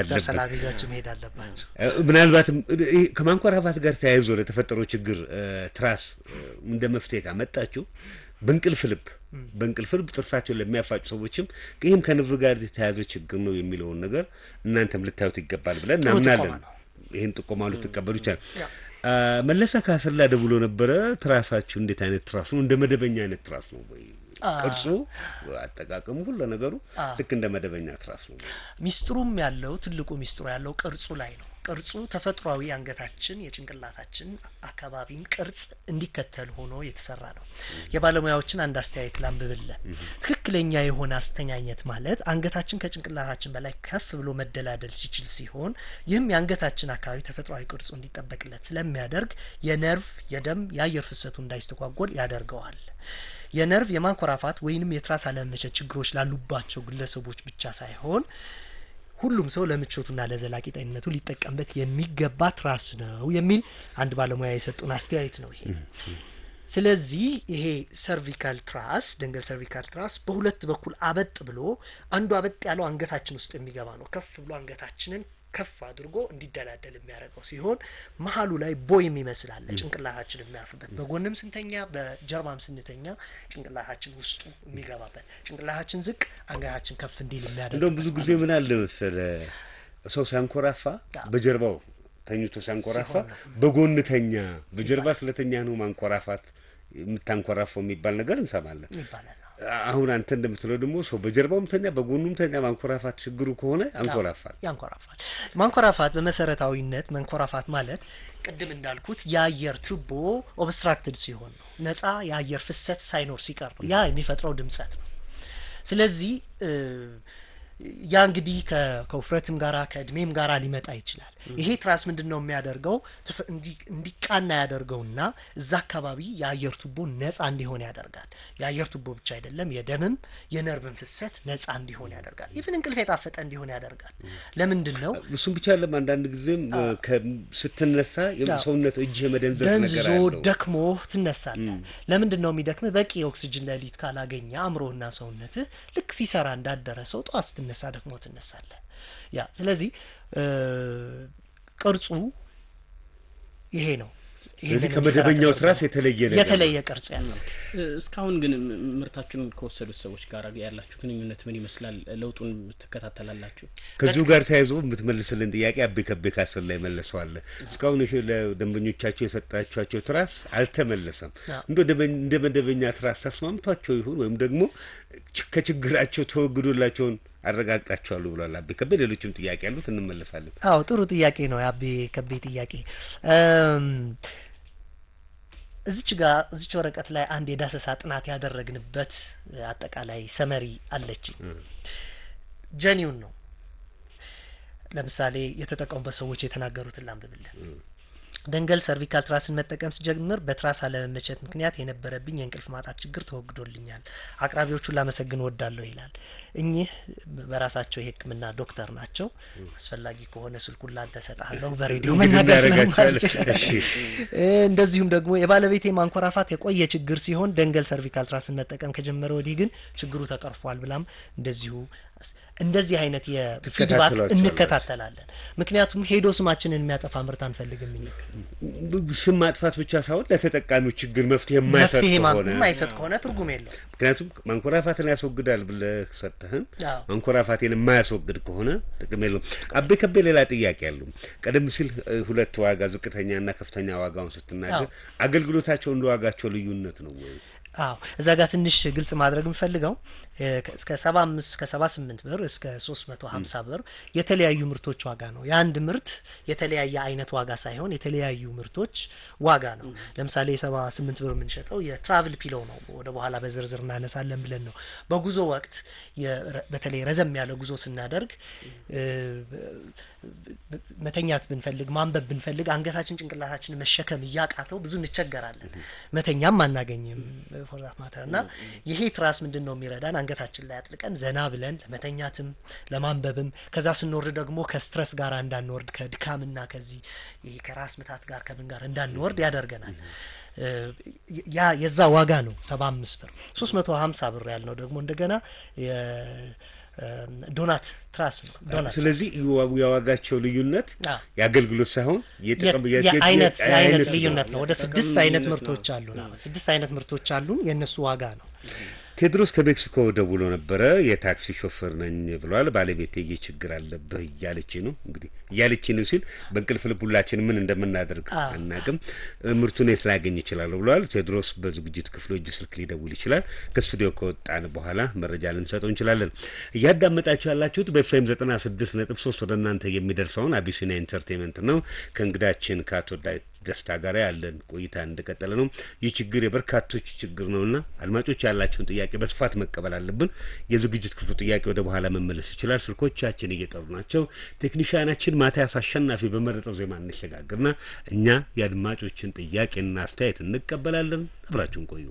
አለበት። ምናልባት ከማንኮራፋት ጋር ተያይዞ ለተፈጠረው ችግር ትራስ እንደ መፍትሄ ካመጣችሁ በእንቅልፍ ልብ ጥርሳቸውን ለሚያፋጩ ሰዎችም ይህም ከነርቭ ጋር የተያያዘ ችግር ነው የሚለውን ነገር እናንተም ልታዩት ይገባል ብለን እናምናለን። ይሄን ጥቆማ ልትቀበሉ ይችላል። መለሳ ካሰላ ደውሎ ነበረ። ትራሳችሁ እንዴት አይነት ትራስ ነው? እንደ መደበኛ አይነት ትራስ ነው ወይ? ቅርጹ አጠቃቀሙ ሁሉ ነገሩ ልክ እንደ መደበኛ ትራስ ነው? ሚስጥሩም ያለው ትልቁ ሚስጥሩ ያለው ቅርጹ ላይ ነው። ቅርጹ ተፈጥሯዊ አንገታችን የጭንቅላታችን አካባቢን ቅርጽ እንዲከተል ሆኖ የተሰራ ነው። የባለሙያዎችን አንድ አስተያየት ላንብብልህ። ትክክለኛ የሆነ አስተኛኘት ማለት አንገታችን ከጭንቅላታችን በላይ ከፍ ብሎ መደላደል ሲችል ሲሆን ይህም የአንገታችን አካባቢ ተፈጥሯዊ ቅርጹ እንዲጠበቅለት ስለሚያደርግ የነርቭ፣ የደም፣ የአየር ፍሰቱ እንዳይስተጓጎል ያደርገዋል። የነርቭ የማንኮራፋት ወይንም የትራስ አለመመቸት ችግሮች ላሉባቸው ግለሰቦች ብቻ ሳይሆን ሁሉም ሰው ለምቾቱና ለዘላቂ ጤንነቱ ሊጠቀምበት የሚገባ ትራስ ነው የሚል አንድ ባለሙያ የሰጡን አስተያየት ነው ይሄ። ስለዚህ ይሄ ሰርቪካል ትራስ ደንገል ሰርቪካል ትራስ በሁለት በኩል አበጥ ብሎ አንዱ አበጥ ያለው አንገታችን ውስጥ የሚገባ ነው። ከፍ ብሎ አንገታችንን ከፍ አድርጎ እንዲደላደል የሚያደርገው ሲሆን መሀሉ ላይ ቦይ የሚመስል አለ ጭንቅላታችን የሚያርፍበት። በጎንም ስንተኛ በጀርባም ስንተኛ ጭንቅላታችን ውስጡ የሚገባበት፣ ጭንቅላታችን ዝቅ አንገታችን ከፍ እንዲል የሚያደርግ። እንደውም ብዙ ጊዜ ምን አለ መሰለህ ሰው ሲያንኮራፋ በጀርባው ተኝቶ ሲያንኮራፋ በጎን ተኛ፣ በጀርባ ስለተኛ ነው ማንኮራፋት የምታንኮራፋው የሚባል ነገር እንሰማለን ይባላል። አሁን አንተ እንደምትለው ደግሞ ሰው በጀርባውም ተኛ በጎኑም ተኛ ማንኮራፋት ችግሩ ከሆነ ያንኮራፋል። ማንኮራፋት በመሰረታዊነት መንኮራፋት ማለት ቅድም እንዳልኩት የአየር ቱቦ ኦብስትራክትድ ሲሆን ነው። ነፃ የአየር ፍሰት ሳይኖር ሲቀር ነው ያ የሚፈጥረው ድምጸት ነው። ስለዚህ ያ እንግዲህ ከውፍረትም ጋራ ከእድሜም ጋራ ሊመጣ ይችላል። ይሄ ትራስ ምንድነው የሚያደርገው? እንዲቃና ያደርገውና እዛ አካባቢ የአየር ቱቦ ነፃ እንዲሆን ያደርጋል። የአየር ቱቦ ብቻ አይደለም የደምም የነርቭም ፍሰት ነፃ እንዲሆን ያደርጋል። ይህን እንቅልፍ የጣፈጠ እንዲሆን ያደርጋል። ለምንድነው? እሱም ብቻ አይደለም አንዳንድ ጊዜም ስትነሳ የሰውነት እጅ የመደንዘዝ ነገር አለው። ደክሞ ትነሳለህ። ለምንድነው የሚደክመው? በቂ ኦክሲጅን ለሊት ካላገኘ አእምሮና ሰውነትህ ልክ ሲሰራ እንዳደረ ሰው ጧት ስትነሳ ደክሞ ትነሳለህ። ያ ስለዚህ ቅርጹ ይሄ ነው። ይሄ ከመደበኛው ትራስ የተለየ ቅርጽ ያለው። እስካሁን ግን ምርታችሁን ከወሰዱት ሰዎች ጋር ያላችሁ ግንኙነት ምን ይመስላል? ለውጡን ተከታተላላችሁ? ከዚሁ ጋር ተያይዞ የምትመልስልን ጥያቄ አቤ ካሰላ ላይ መለሰዋል። እስካሁን እሺ ለደንበኞቻችሁ የሰጣችኋቸው ትራስ አልተመለሰም። እንደ መደበኛ ትራስ ተስማምቷቸው ይሁን ወይም ደግሞ ከችግራቸው ተወግዶላቸውን አረጋግጣቸዋለሁ ብሏል አቤ ከቤ። ሌሎችም ጥያቄ ያሉት እንመለሳለን። አዎ ጥሩ ጥያቄ ነው አቤ ከቤ ጥያቄ። እዚች ወረቀት ላይ አንድ የዳሰሳ ጥናት ያደረግንበት አጠቃላይ ሰመሪ አለች። ጀኒውን ነው። ለምሳሌ የተጠቀሙበት ሰዎች የተናገሩትን ላንብብልህ። ደንገል ሰርቪካል ትራስን መጠቀም ሲጀምር በትራስ አለመመቸት ምክንያት የነበረብኝ የእንቅልፍ ማጣት ችግር ተወግዶልኛል። አቅራቢዎቹን ላመሰግን ወዳለሁ ይላል። እኚህ በራሳቸው የሕክምና ዶክተር ናቸው። አስፈላጊ ከሆነ ስልኩን ላንተ ሰጣለሁ በሬዲዮ መናገር እሺ። እንደዚሁም ደግሞ የባለቤቴ ማንኮራፋት የቆየ ችግር ሲሆን ደንገል ሰርቪካል ትራስን መጠቀም ከጀመረ ወዲህ ግን ችግሩ ተቀርፏል ብላም እንደዚሁ እንደዚህ አይነት የፊድባክ እንከታተላለን ምክንያቱም ሄዶ ስማችንን የሚያጠፋ ምርት አንፈልግም ስም ማጥፋት ብቻ ሳይሆን ለተጠቃሚው ችግር መፍትሄ የማይሰጥ ከሆነ ትርጉም የለውም ምክንያቱም ማንኮራፋትን ያስወግዳል ብለህ ሰጥተህን ማንኮራፋትን የማያስወግድ ከሆነ ጥቅም የለውም አቤ ከቤ ሌላ ጥያቄ ያለው ቀደም ሲል ሁለት ዋጋ ዝቅተኛና ከፍተኛ ዋጋውን ስትናገር አገልግሎታቸው እንደዋጋቸው ልዩነት ነው ወይ አዎ እዛ ጋር ትንሽ ግልጽ ማድረግ እንፈልገው እስከ 75 እስከ 78 ብር እስከ 350 ብር የተለያዩ ምርቶች ዋጋ ነው የአንድ ምርት የተለያየ አይነት ዋጋ ሳይሆን የተለያዩ ምርቶች ዋጋ ነው ለምሳሌ 78 ብር የምንሸጠው የትራቭል ፒሎ ነው ወደ በኋላ በዝርዝር እናነሳለን ብለን ነው በጉዞ ወቅት በተለይ ረዘም ያለ ጉዞ ስናደርግ መተኛት ብንፈልግ ማንበብ ብንፈልግ አንገታችን ጭንቅላታችን መሸከም ያቃተው ብዙ እንቸገራለን መተኛም አናገኝም ፎርዛት ማተርና ይሄ ትራስ ምንድነው የሚረዳን አንገታችን ላይ አጥልቀን ዘና ብለን ለመተኛትም ለማንበብም ከዛ ስንወርድ ደግሞ ከስትረስ ጋር እንዳንወርድ ከድካምና ከዚህ ከራስ ምታት ጋር ከምን ጋር እንዳንወርድ ያደርገናል ያ የዛ ዋጋ ነው 75 ብር 350 ብር ያልነው ደግሞ እንደገና ዶናት ትራስ ነው ዶናት ስለዚህ ያዋጋቸው ልዩነት ያገልግሎት ሳይሆን የአይነት ልዩነት ነው ወደ 6 አይነት ምርቶች አሉ 6 አይነት ምርቶች አሉ የነሱ ዋጋ ነው ቴድሮስ ከሜክሲኮ ደውሎ ነበረ የታክሲ ሾፌር ነኝ ብሏል ባለቤቴ ችግር አለበት ያለች ነው እንግዲህ ያለች ነው ሲል በእንቅልፍ ልቡላችን ምን እንደምናደርግ አናቅም ምርቱን የስላገኝ ይችላል ብሏል ቴድሮስ በዝግጅት ክፍሉ እጅ ስልክ ሊደውል ይችላል ከስቱዲዮ ከወጣን በኋላ መረጃ ልንሰጠው እንችላለን ያዳመጣችሁ ያላችሁት በኤፍኤም 96.3 ወደ እናንተ የሚደርሰውን አቢሲኒያ ኢንተርቴይንመንት ነው ከእንግዳችን ካቶ ደስታ ጋር ያለን ቆይታ እንደቀጠለ ነው ይህ ችግር የበርካቶች ችግር ነውና አድማጮች ያላችሁን ጥያቄ በስፋት መቀበል አለብን የዝግጅት ክፍሉ ጥያቄ ወደ በኋላ መመለስ ይችላል ስልኮቻችን እየጠሩ ናቸው ቴክኒሻናችን ማቲያስ አሸናፊ በመረጠው ዜማ እንሸጋገርና እኛ የአድማጮችን ጥያቄና አስተያየት እንቀበላለን አብራችሁን ቆዩ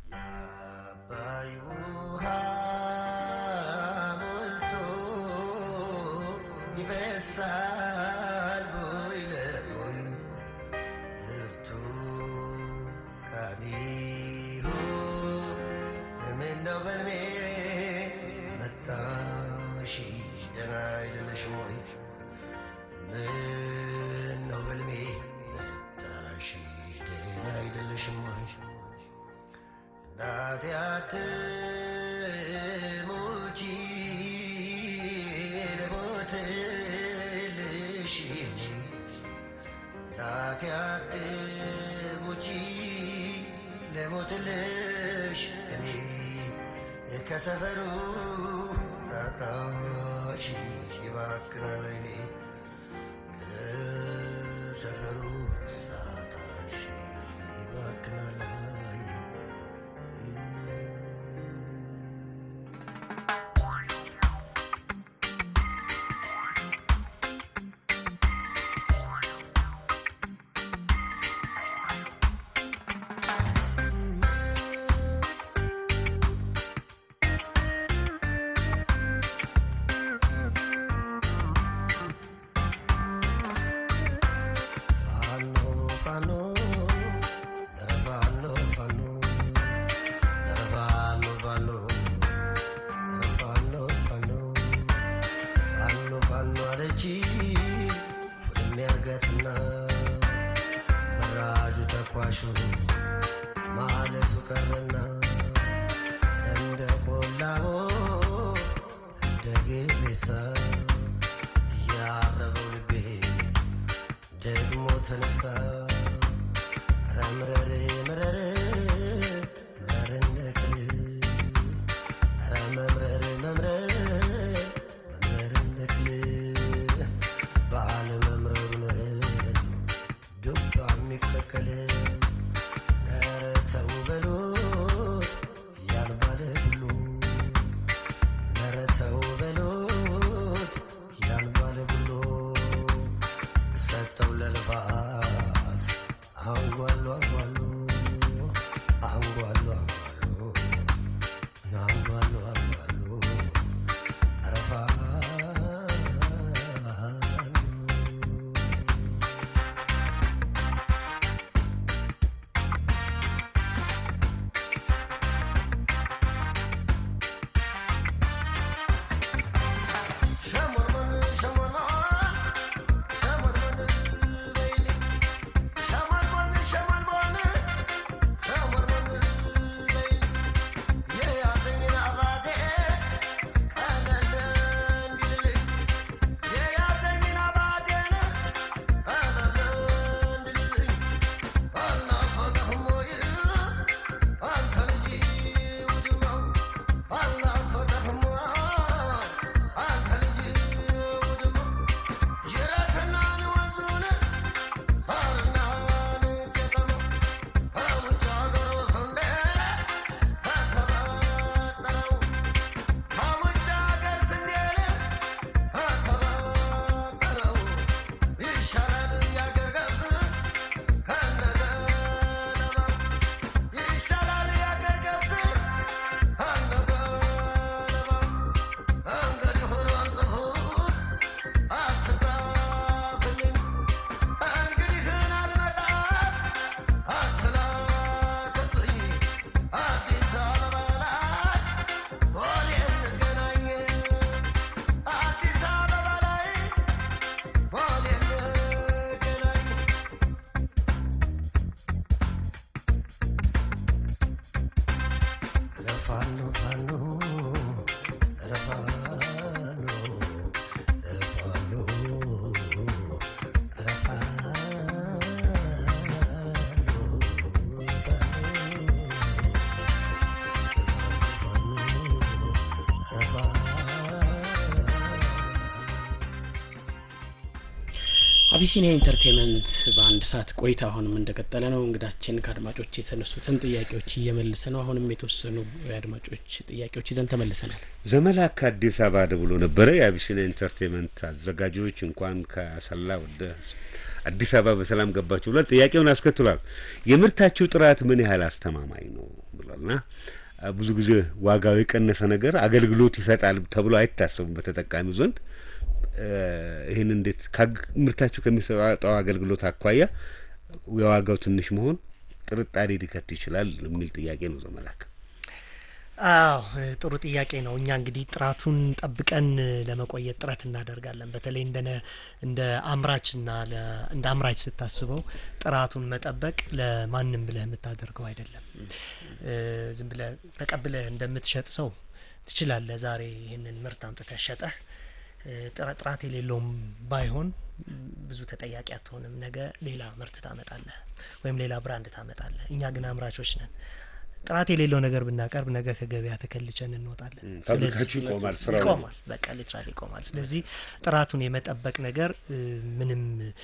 ከሰፈሩ ሳታሺ ይባክናለኝ ከሰፈሩ ሳታሺ ይባክናለኝ አቢሲኒያ ኢንተርቴይንመንት በአንድ ሰዓት ቆይታ አሁንም እንደቀጠለ ነው። እንግዳችን ከአድማጮች የተነሱትን ጥያቄዎች እየመለሰ ነው። አሁንም የተወሰኑ የአድማጮች ጥያቄዎች ይዘን ተመልሰናል። ዘመላክ አዲስ አበባ ደውሎ ነበር። የአቢሲኒያ ኢንተርቴይንመንት አዘጋጆች እንኳን ከአሰላ ወደ አዲስ አበባ በሰላም ገባችሁ ብሏል። ጥያቄውን አስከትሏል። የምርታችሁ ጥራት ምን ያህል አስተማማኝ ነው ብሏልና ብዙ ጊዜ ዋጋው የቀነሰ ነገር አገልግሎት ይሰጣል ተብሎ አይታሰብም በተጠቃሚው ዘንድ። ይሄን እንዴት ምርታችሁ ከሚሰጠው አገልግሎት አኳያ የዋጋው ትንሽ መሆን ጥርጣሬ ሊከት ይችላል የሚል ጥያቄ ነው ዘመላክ። አዎ ጥሩ ጥያቄ ነው። እኛ እንግዲህ ጥራቱን ጠብቀን ለመቆየት ጥረት እናደርጋለን። በተለይ እንደ አምራችና እንደ አምራች ስታስበው ጥራቱን መጠበቅ ለማንም ብለህ የምታደርገው አይደለም። ዝም ብለህ ተቀብለህ እንደምትሸጥ ሰው ትችላለህ። ዛሬ ይሄንን ምርት አምጥተህ ሸጠህ ጥራት የሌለውም ባይሆን ብዙ ተጠያቂ አትሆንም። ነገ ሌላ ምርት ታመጣለህ ወይም ሌላ ብራንድ ታመጣለህ። እኛ ግን አምራቾች ነን። ጥራት የሌለው ነገር ብናቀርብ ነገ ከገበያ ተከልቸን እንወጣለን። ታብካችሁ ይቆማል፣ በቃ ሊትራሊ ይቆማል። ስለዚህ ጥራቱን የመጠበቅ ነገር ምንም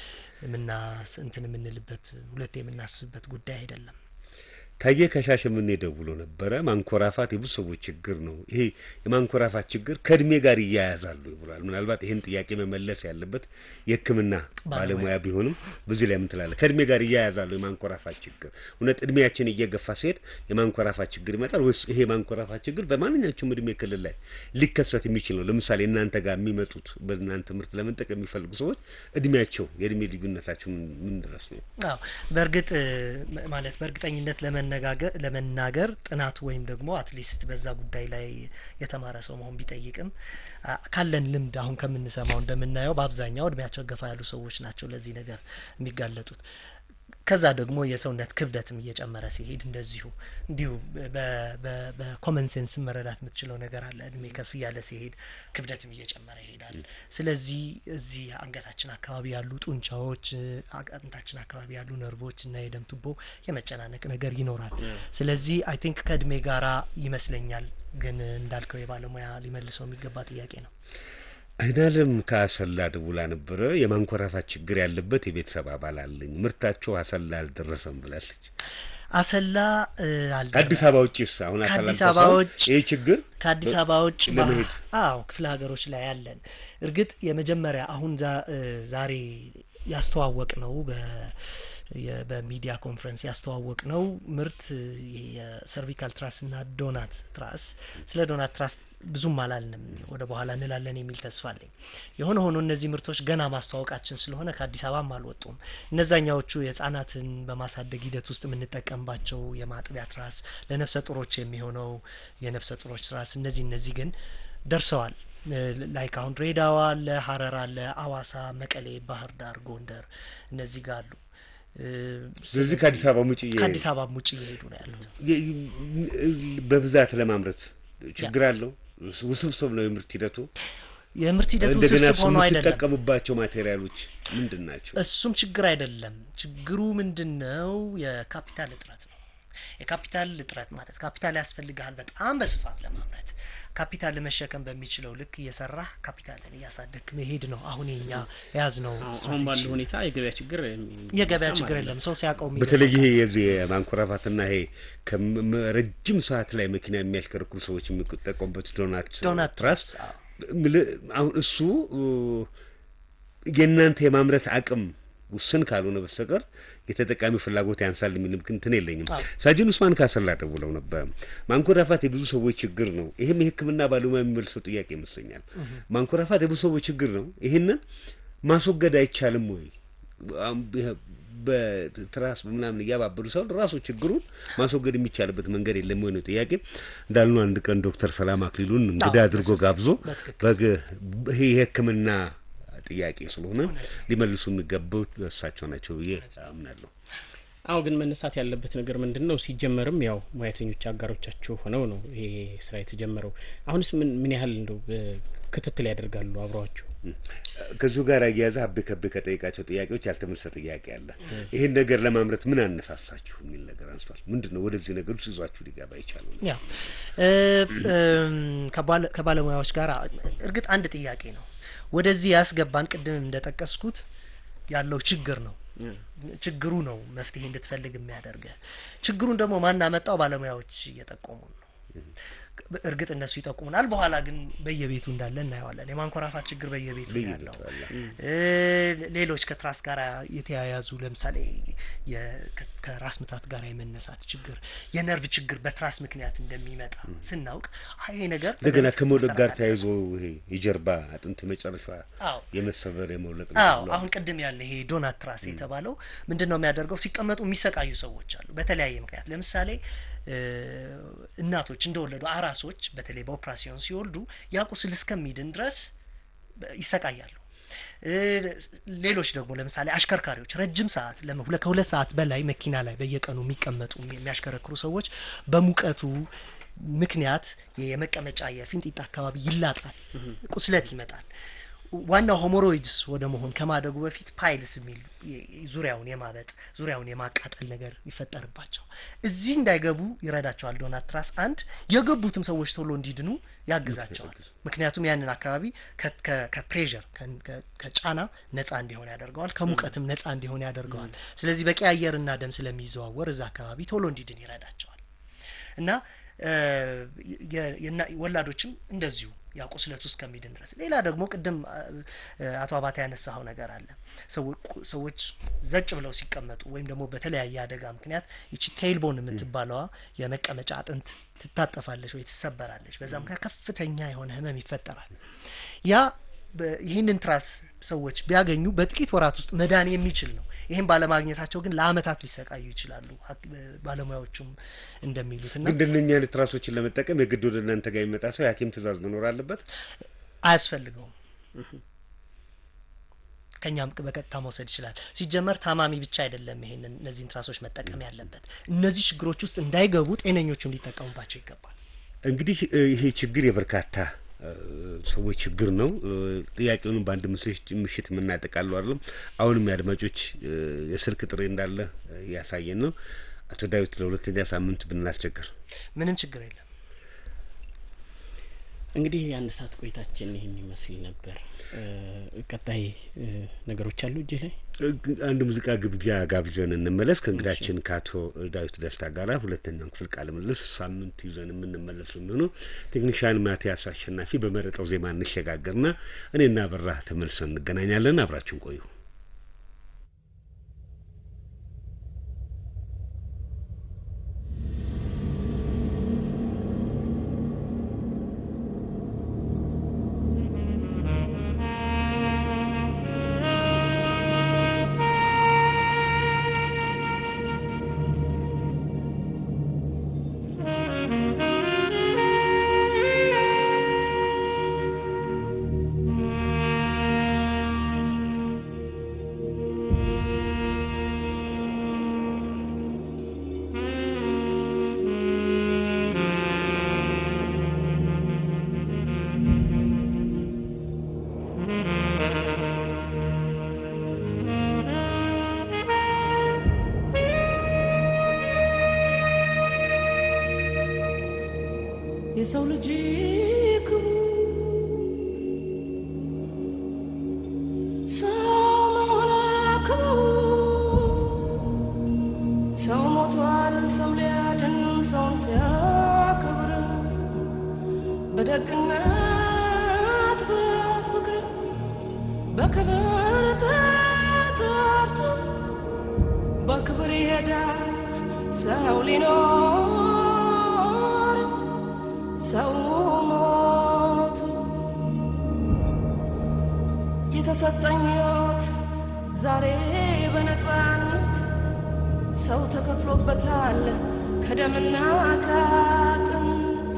እንትን የምንልበት ሁለቴ የምናስብበት ጉዳይ አይደለም። ታየ ከሻሸመኔ ደውሎ ነበር። ማንኮራፋት የብዙ ሰዎች ችግር ነው። ይሄ የማንኮራፋት ችግር ከእድሜ ጋር ይያያዛሉ ይብላል። ምናልባት ይሄን ጥያቄ መመለስ ያለበት የሕክምና ባለሙያ ቢሆንም በዚህ ላይ ምን ትላለህ? ከእድሜ ጋር ይያያዛሉ የማንኮራፋት ችግር? እውነት እድሜያችን እየገፋ ሲሄድ የማንኮራፋት ችግር ይመጣል ወይስ ይሄ ማንኮራፋት ችግር በማንኛውም እድሜ ክልል ላይ ሊከሰት የሚችል ነው? ለምሳሌ እናንተ ጋር የሚመጡት በእናንተ ምርት ለመጠቀም የሚፈልጉ ሰዎች እድሜያቸው የእድሜ ልዩነታቸው ምን ድረስ ነው? አዎ በእርግጥ ማለት በእርግጠኝነት ለመናገር ጥናት ወይም ደግሞ አትሊስት በዛ ጉዳይ ላይ የተማረ ሰው መሆን ቢጠይቅም ካለን ልምድ አሁን ከምንሰማው እንደምናየው በአብዛኛው እድሜያቸው ገፋ ያሉ ሰዎች ናቸው ለዚህ ነገር የሚጋለጡት። ከዛ ደግሞ የሰውነት ክብደትም እየጨመረ ሲሄድ እንዲሁ በኮመን ሴንስ መረዳት የምትችለው ነገር አለ። እድሜ ከፍ ያለ ሲሄድ ክብደትም እየጨመረ ይሄዳል። ስለዚህ እዚህ አንገታችን አካባቢ ያሉ ጡንቻዎች፣ አጥንታችን አካባቢ ያሉ ነርቮች እና የደም ቱቦ የመጨናነቅ ነገር ይኖራል። ስለዚህ አይ ቲንክ ከእድሜ ጋራ ይመስለኛል። ግን እንዳልከው የባለሙያ ሊመልሰው የሚገባ ጥያቄ ነው። አይናለም ከአሰላ ደውላ ነበር። የማንኮራፋት ችግር ያለበት የቤተሰብ አባል አለኝ፣ ምርታቸው አሰላ አልደረሰም ብላለች። አሰላ አልደረሰም። አዲስ አበባ ውጭስ? አሁን አሰላ ይሄ ችግር ከአዲስ አበባ ውጭ ክፍለ ሀገሮች ላይ ያለን እርግጥ የመጀመሪያ አሁን ዛሬ ያስተዋወቅ ነው በሚዲያ ኮንፈረንስ ያስተዋወቅ ነው ምርት የሰርቪካል ትራስ እና ዶናት ትራስ። ስለ ዶናት ትራስ ብዙም አላልንም፣ ወደ በኋላ እንላለን የሚል ተስፋ አለኝ። የሆነ ሆኖ እነዚህ ምርቶች ገና ማስተዋወቃችን ስለሆነ ከአዲስ አበባም አልወጡም። እነዛኛዎቹ የህፃናትን በማሳደግ ሂደት ውስጥ የምንጠቀምባቸው የማጥቢያ ትራስ፣ ለነፍሰ ጡሮች የሚሆነው የነፍሰ ጡሮች ትራስ፣ እነዚህ ግን ደርሰዋል። ላይክ አሁን ድሬዳዋ አለ፣ ሀረር አለ፣ አዋሳ፣ መቀሌ፣ ባህር ዳር፣ ጎንደር እነዚህ ጋር አሉ። ስለዚህ ከአዲስ አበባ ውጭ እየሄዱ ነው ያሉት። በብዛት ለማምረት ችግር አለው። ውስብስብ ነው የምርት ሂደቱ። ውስብስብ ሆኖ አይደለም። ተጠቀሙባቸው ማቴሪያሎች ምንድን ናቸው? እሱም ችግር አይደለም። ችግሩ ምንድነው? የካፒታል እጥረት ነው። የካፒታል እጥረት ማለት ካፒታል ያስፈልጋል በጣም በስፋት ለማምረት። ካፒታል ለመሸከም በሚችለው ልክ እየሰራህ ካፒታልን እያሳደግክ መሄድ ነው። አሁን የኛ ያዝነው አሁን ባለው ሁኔታ የገበያ ችግር የለም። ሰው ሲያቀው በተለይ ይሄ የዚህ ማንኮራፋትና ይሄ ከረጅም ሰዓት ላይ መኪና የሚያሽከረክሩ ሰዎች የሚጠቀሙበት ዶናት ትራስ አሁን እሱ የእናንተ የማምረት አቅም ውስን ካልሆነ በስተቀር የተጠቃሚ ፍላጎት ያንሳል የሚል እንትን የለኝም። ሳጅን ኡስማን ካሰላ ደውለው ነበር። ማንኮራፋት የብዙ ሰዎች ችግር ነው። ይሄም የሕክምና ባለሙያ የሚመልሰው ጥያቄ ይመስለኛል። ማንኮራፋት የብዙ ሰዎች ችግር ነው። ይሄንን ማስወገድ አይቻልም ወይ? በትራስ ምናምን እያባበሉ ሰው ራሱ ችግሩን ማስወገድ የሚቻልበት መንገድ የለም ወይ ነው ጥያቄ። እንዳልነው አንድ ቀን ዶክተር ሰላም አክሊሉን እንግዲህ አድርጎ ጋብዞ ይሄ የሕክምና ጥያቄ ስለሆነ ሊመልሱ የሚገባው እሳቸው ናቸው ብዬ አምናለሁ። አዎ ግን መነሳት ያለበት ነገር ምንድነው? ሲጀመርም ያው ሙያተኞች አጋሮቻቸው ሆነው ነው ይሄ ስራ የተጀመረው። አሁንስ ምን ያህል እንደው ክትትል ያደርጋሉ አብረዋቸው? ከዚሁ ጋር አያያዘ አበከበ ከጠይቃቸው ጥያቄዎች ያልተመለሰ ጥያቄ አለ። ይሄን ነገር ለማምረት ምን አነሳሳችሁ የሚል ነገር አንስቷል። ምንድነው ወደዚህ ነገር ውስጥ ይዟችሁ ሊገባ ይቻላል? ያ ከባለሙያዎች ጋር እርግጥ አንድ ጥያቄ ነው ወደዚህ ያስገባን። ቅድም እንደጠቀስኩት ያለው ችግር ነው ችግሩ ነው መፍትሄ እንድትፈልግ የሚያደርገ ችግሩን ደግሞ ማን አመጣው ባለሙያዎች እየጠቆሙ ነው እርግጥ እነሱ ይጠቁሙናል በኋላ ግን በየቤቱ እንዳለ እናያለን የማንኮራፋት ችግር በየቤቱ ያለው ሌሎች ከትራስ ጋር የተያያዙ ለምሳሌ ከራስ ምታት ጋር የመነሳት ችግር የነርቭ ችግር በትራስ ምክንያት እንደሚመጣ ስናውቅ ይሄ ነገር ለገና ከመውለድ ጋር ተያይዞ ይሄ የጀርባ አጥንት መጨረሻ የመሰበር የመውለቅ ነው አሁን ቀደም ያለ ይሄ ዶናት ትራስ የተባለው ምንድነው የሚያደርገው ሲቀመጡ የሚሰቃዩ ሰዎች አሉ በተለያየ ምክንያት ለምሳሌ እናቶች እንደወለዱ አራሶች በተለይ በኦፕራሲዮን ሲወልዱ ያቁስል እስከሚድን ድረስ ይሰቃያሉ ሌሎች ደግሞ ለምሳሌ አሽከርካሪዎች ረጅም ሰዓት ከሁለት ሰዓት በላይ መኪና ላይ በየቀኑ የሚቀመጡ የሚያሽከረክሩ ሰዎች በሙቀቱ ምክንያት የመቀመጫ የፊንጢጣ አካባቢ ይላጣል ቁስለት ይመጣል ዋናው ሆሞሮይድስ ወደ መሆን ከማደጉ በፊት ፓይልስ የሚል ዙሪያውን የማበጥ ዙሪያውን የማቃጠል ነገር ይፈጠርባቸው እዚህ እንዳይገቡ ይረዳቸዋል ዶናት ትራስ አንድ የገቡትም ሰዎች ቶሎ እንዲድኑ ያግዛቸዋል ምክንያቱም ያንን አካባቢ ከፕሬሸር ከጫና ነፃ እንዲሆን ያደርገዋል ከሙቀትም ነፃ እንዲሆን ያደርገዋል ስለዚህ በቂ አየርና ደም ስለሚዘዋወር እዛ አካባቢ ቶሎ እንዲድን ይረዳቸዋል እና ወላዶችም እንደዚሁ ያቆስለቱ እስከሚድን ድረስ ሌላ ደግሞ ቀደም አቶ አባታ ያነሳው ነገር አለ ሰዎች ዘጭ ብለው ሲቀመጡ ወይም ደግሞ በተለያየ አደጋ ምክንያት እቺ ቴይልቦን የምትባለዋ የመቀመጫ አጥንት ትታጠፋለች ወይ ትሰበራለች በዛም ከፍተኛ የሆነ ህመም ይፈጠራል ያ ይሄንን ትራስ ሰዎች ቢያገኙ በጥቂት ወራት ውስጥ መዳን የሚችል ነው ይሄን ባለማግኘታቸው ግን ለአመታት ሊሰቃዩ ይችላሉ ባለሙያዎቹም እንደሚሉትና እንደነኛ ትራሶችን ለመጠቀም የግድ ወደ እናንተ ጋር ይመጣ ሰው ያኪም ትእዛዝ መኖር አለበት አያስፈልገውም ከኛም በቀጥታ መውሰድ ይችላል ሲጀመር ታማሚ ብቻ አይደለም ይሄንን እነዚህን ትራሶች መጠቀም ያለበት እነዚህ ችግሮች ውስጥ እንዳይገቡ ጤነኞቹም ሊጠቀሙባቸው ይገባል እንግዲህ ይሄ ችግር የበርካታ ሰዎች ችግር ነው ጥያቄውን በአንድ ምሽት ምናጠቃለው አይደለም አሁንም ያድማጮች የስልክ ጥሪ እንዳለ ያሳየን ነው አቶ ዳዊት ለሁለተኛ ሳምንት ብናስቸግር ምንም ችግር የለም እንግዲህ ያን ሰዓት ቆይታችን ይሄን ይመስል ነበር ቀጣይ ነገሮች አሉ እጄ ላይ አንድ ሙዚቃ ግብዣ ጋብዘን እንመለስ ከእንግዳችን ካቶ ዳዊት ደስታ ጋራ ሁለተኛው ክፍል ቃለ ምልልስ ሳምንት ይዘን የምንመለስ ነው ቴክኒሻን ማቲያስ አሸናፊ በመረጠው ዜማ እንሸጋገርና እኔና በራ ተመልሰን እንገናኛለን አብራችሁን ቆዩ የሰው ልጅ ሰው ሞቷል ሰው ሊያድን ሰውን ሲያከብር በደግነት በፍቅር በክብር ተጠርቶ በክብር ይሄዳል ሰው ሊኖር ሰው ሞቱ የተሰጠኝ ሕይወት ዛሬ በነፃነት ሰው ተከፍሎበታል ከደምና ከአጥንት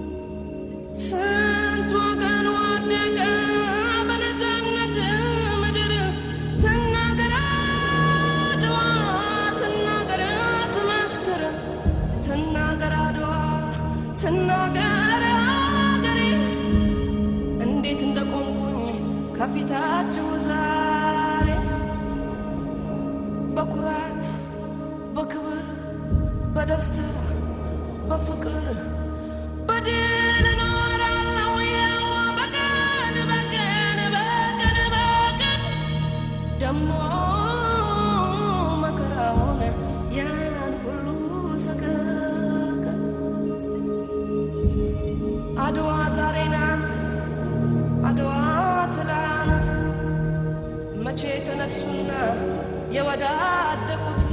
ስንት ወገን ወደቀ በነፃነት ምድር ትናገር አድዋ ትናገር ትመስክር ትናገር አድዋ ትናገር አገሬ እንዴት እንደቆምኩኝ ከፊታችሁ ዛሬ በኩራት በክብር በደስታ በፍቅር በድል እኖራለሁ ያን ሁሉ ሰቀቀን አድዋ ዛሬ ናት አድዋ ትላንት መቼ ተነሱና የወዳደቁት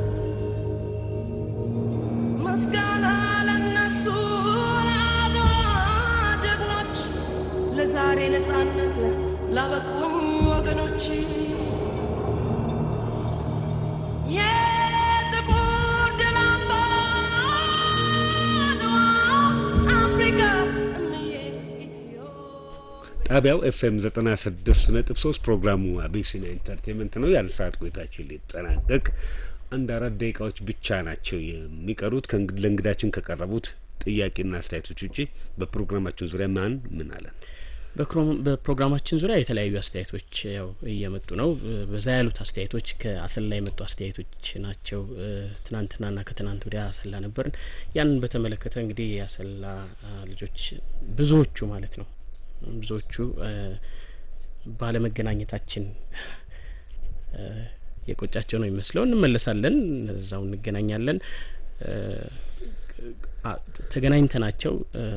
ምስጋና ለነሱ ለአድዋ ጀግኖች ለዛሬ ነፃነት ላበቁኝ ወገኖች የጥቁር ደም አምባ አድዋ አፍሪካ እምዬ ኢትዮጵያ ጣቢያው ኤፍኤም 96.3 ፕሮግራሙ አቢሲና ኢንተርቴይንመንት ነው። ያለ ሰዓት ቆይታችን ሊጠናቀቅ አንድ 4 ደቂቃዎች ብቻ ናቸው የሚቀሩት። ለእንግዳችን ከቀረቡት ጥያቄና አስተያየቶች ውጪ በፕሮግራማችን ዙሪያ ምን አለ? በፕሮግራማችን ዙሪያ የተለያዩ አስተያየቶች ያው እየመጡ ነው። በዛ ያሉት አስተያየቶች ከአሰላ የመጡ አስተያየቶች ናቸው። ትናንትናና ከትናንት ወዲያ አሰላ ነበርን። ያንን በተመለከተ እንግዲህ የአሰላ ልጆች ብዙዎቹ ማለት ነው ብዙዎቹ ባለመገናኘታችን የቆጫቸው ነው የሚመስለው። እንመለሳለን፣ እዛው እንገናኛለን። ተገናኝተናቸው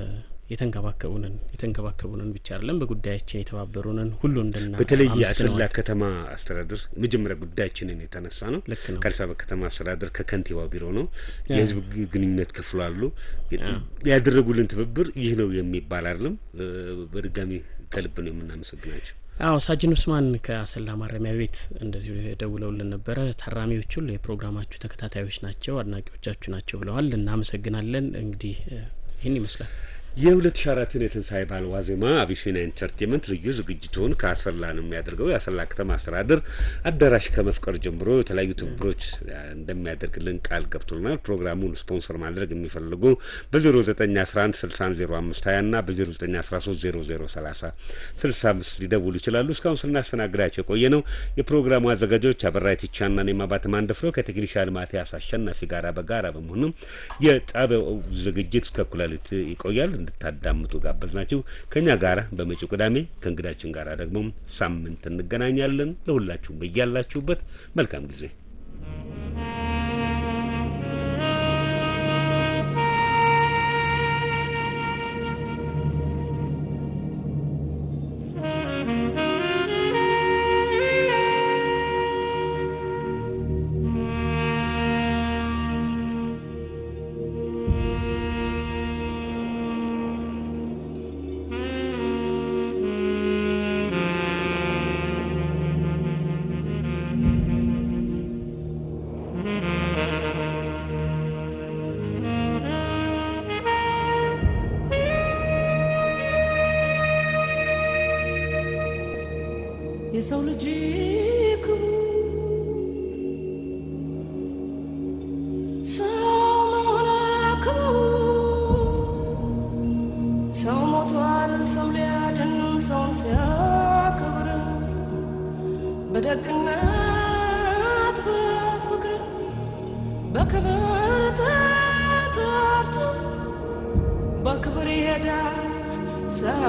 የተንከባከቡንን ብቻ አይደለም በጉዳያችን የተባበሩንን ሁሉ እንደና በተለይ የአሰላ ከተማ አስተዳደር መጀመሪያ ጉዳያችንን የተነሳ ነው። ከአዲስ አበባ ከተማ አስተዳደር ከከንቲባው ቢሮ ነው የህዝብ ግንኙነት ክፍሉ አሉ ያደረጉልን ትብብር ይህ ነው የሚባል አይደለም። በድጋሚ ከልብ ነው የምናመሰግናቸው። አዎ ሳጅን ኡስማን ከአሰላ ማረሚያ ቤት እንደዚሁ ደውለውልን ነበረ። ታራሚዎቹ ሁሉ የፕሮግራማችሁ ተከታታዮች ናቸው፣ አድናቂዎቻችሁ ናቸው ብለዋል። እናመሰግናለን። እንግዲህ ይህን ይመስላል የ2004 የትንሳኤ በዓል ዋዜማ አቢሲና ኢንተርቴይንመንት ልዩ ዝግጅቱን ከአሰላ ነው የሚያደርገው። የአሰላ ከተማ አስተዳደር አዳራሽ ከመፍቀር ጀምሮ የተለያዩ ትብብሮች እንደሚያደርግልን ቃል ገብቶልናል። ፕሮግራሙን ስፖንሰር ማድረግ የሚፈልጉ በ0911600520 እና በ0913003065 ሊደውሉ ይችላሉ። እስካሁን ስናስተናግዳቸው የቆየ ነው የፕሮግራሙ አዘጋጆች አበራይ ቲቻና ነማባት ማንደፍሮ ከቴክኒሻል ማቲያስ አሸናፊ ጋራ በጋራ በመሆን የጣቢያው ዝግጅት እስከ ኩላሊት ይቆያል። እንድታዳምጡ ጋበዝናችሁ። ከኛ ጋራ በመጪው ቅዳሜ ከእንግዳችን ጋራ ደግሞ ሳምንት እንገናኛለን። ለሁላችሁም በያላችሁበት መልካም ጊዜ። የሰው ልጅ ሰው ሞቷል ሰው ሊያድን ሰውን ሲያከብር በደግነት በፍቅር በክብር ተጠርቶ በክብር ይሄዳል ሰው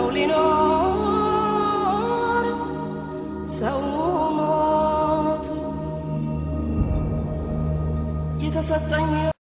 ሊኖር ሰው ሞቱ የተሰጠኝ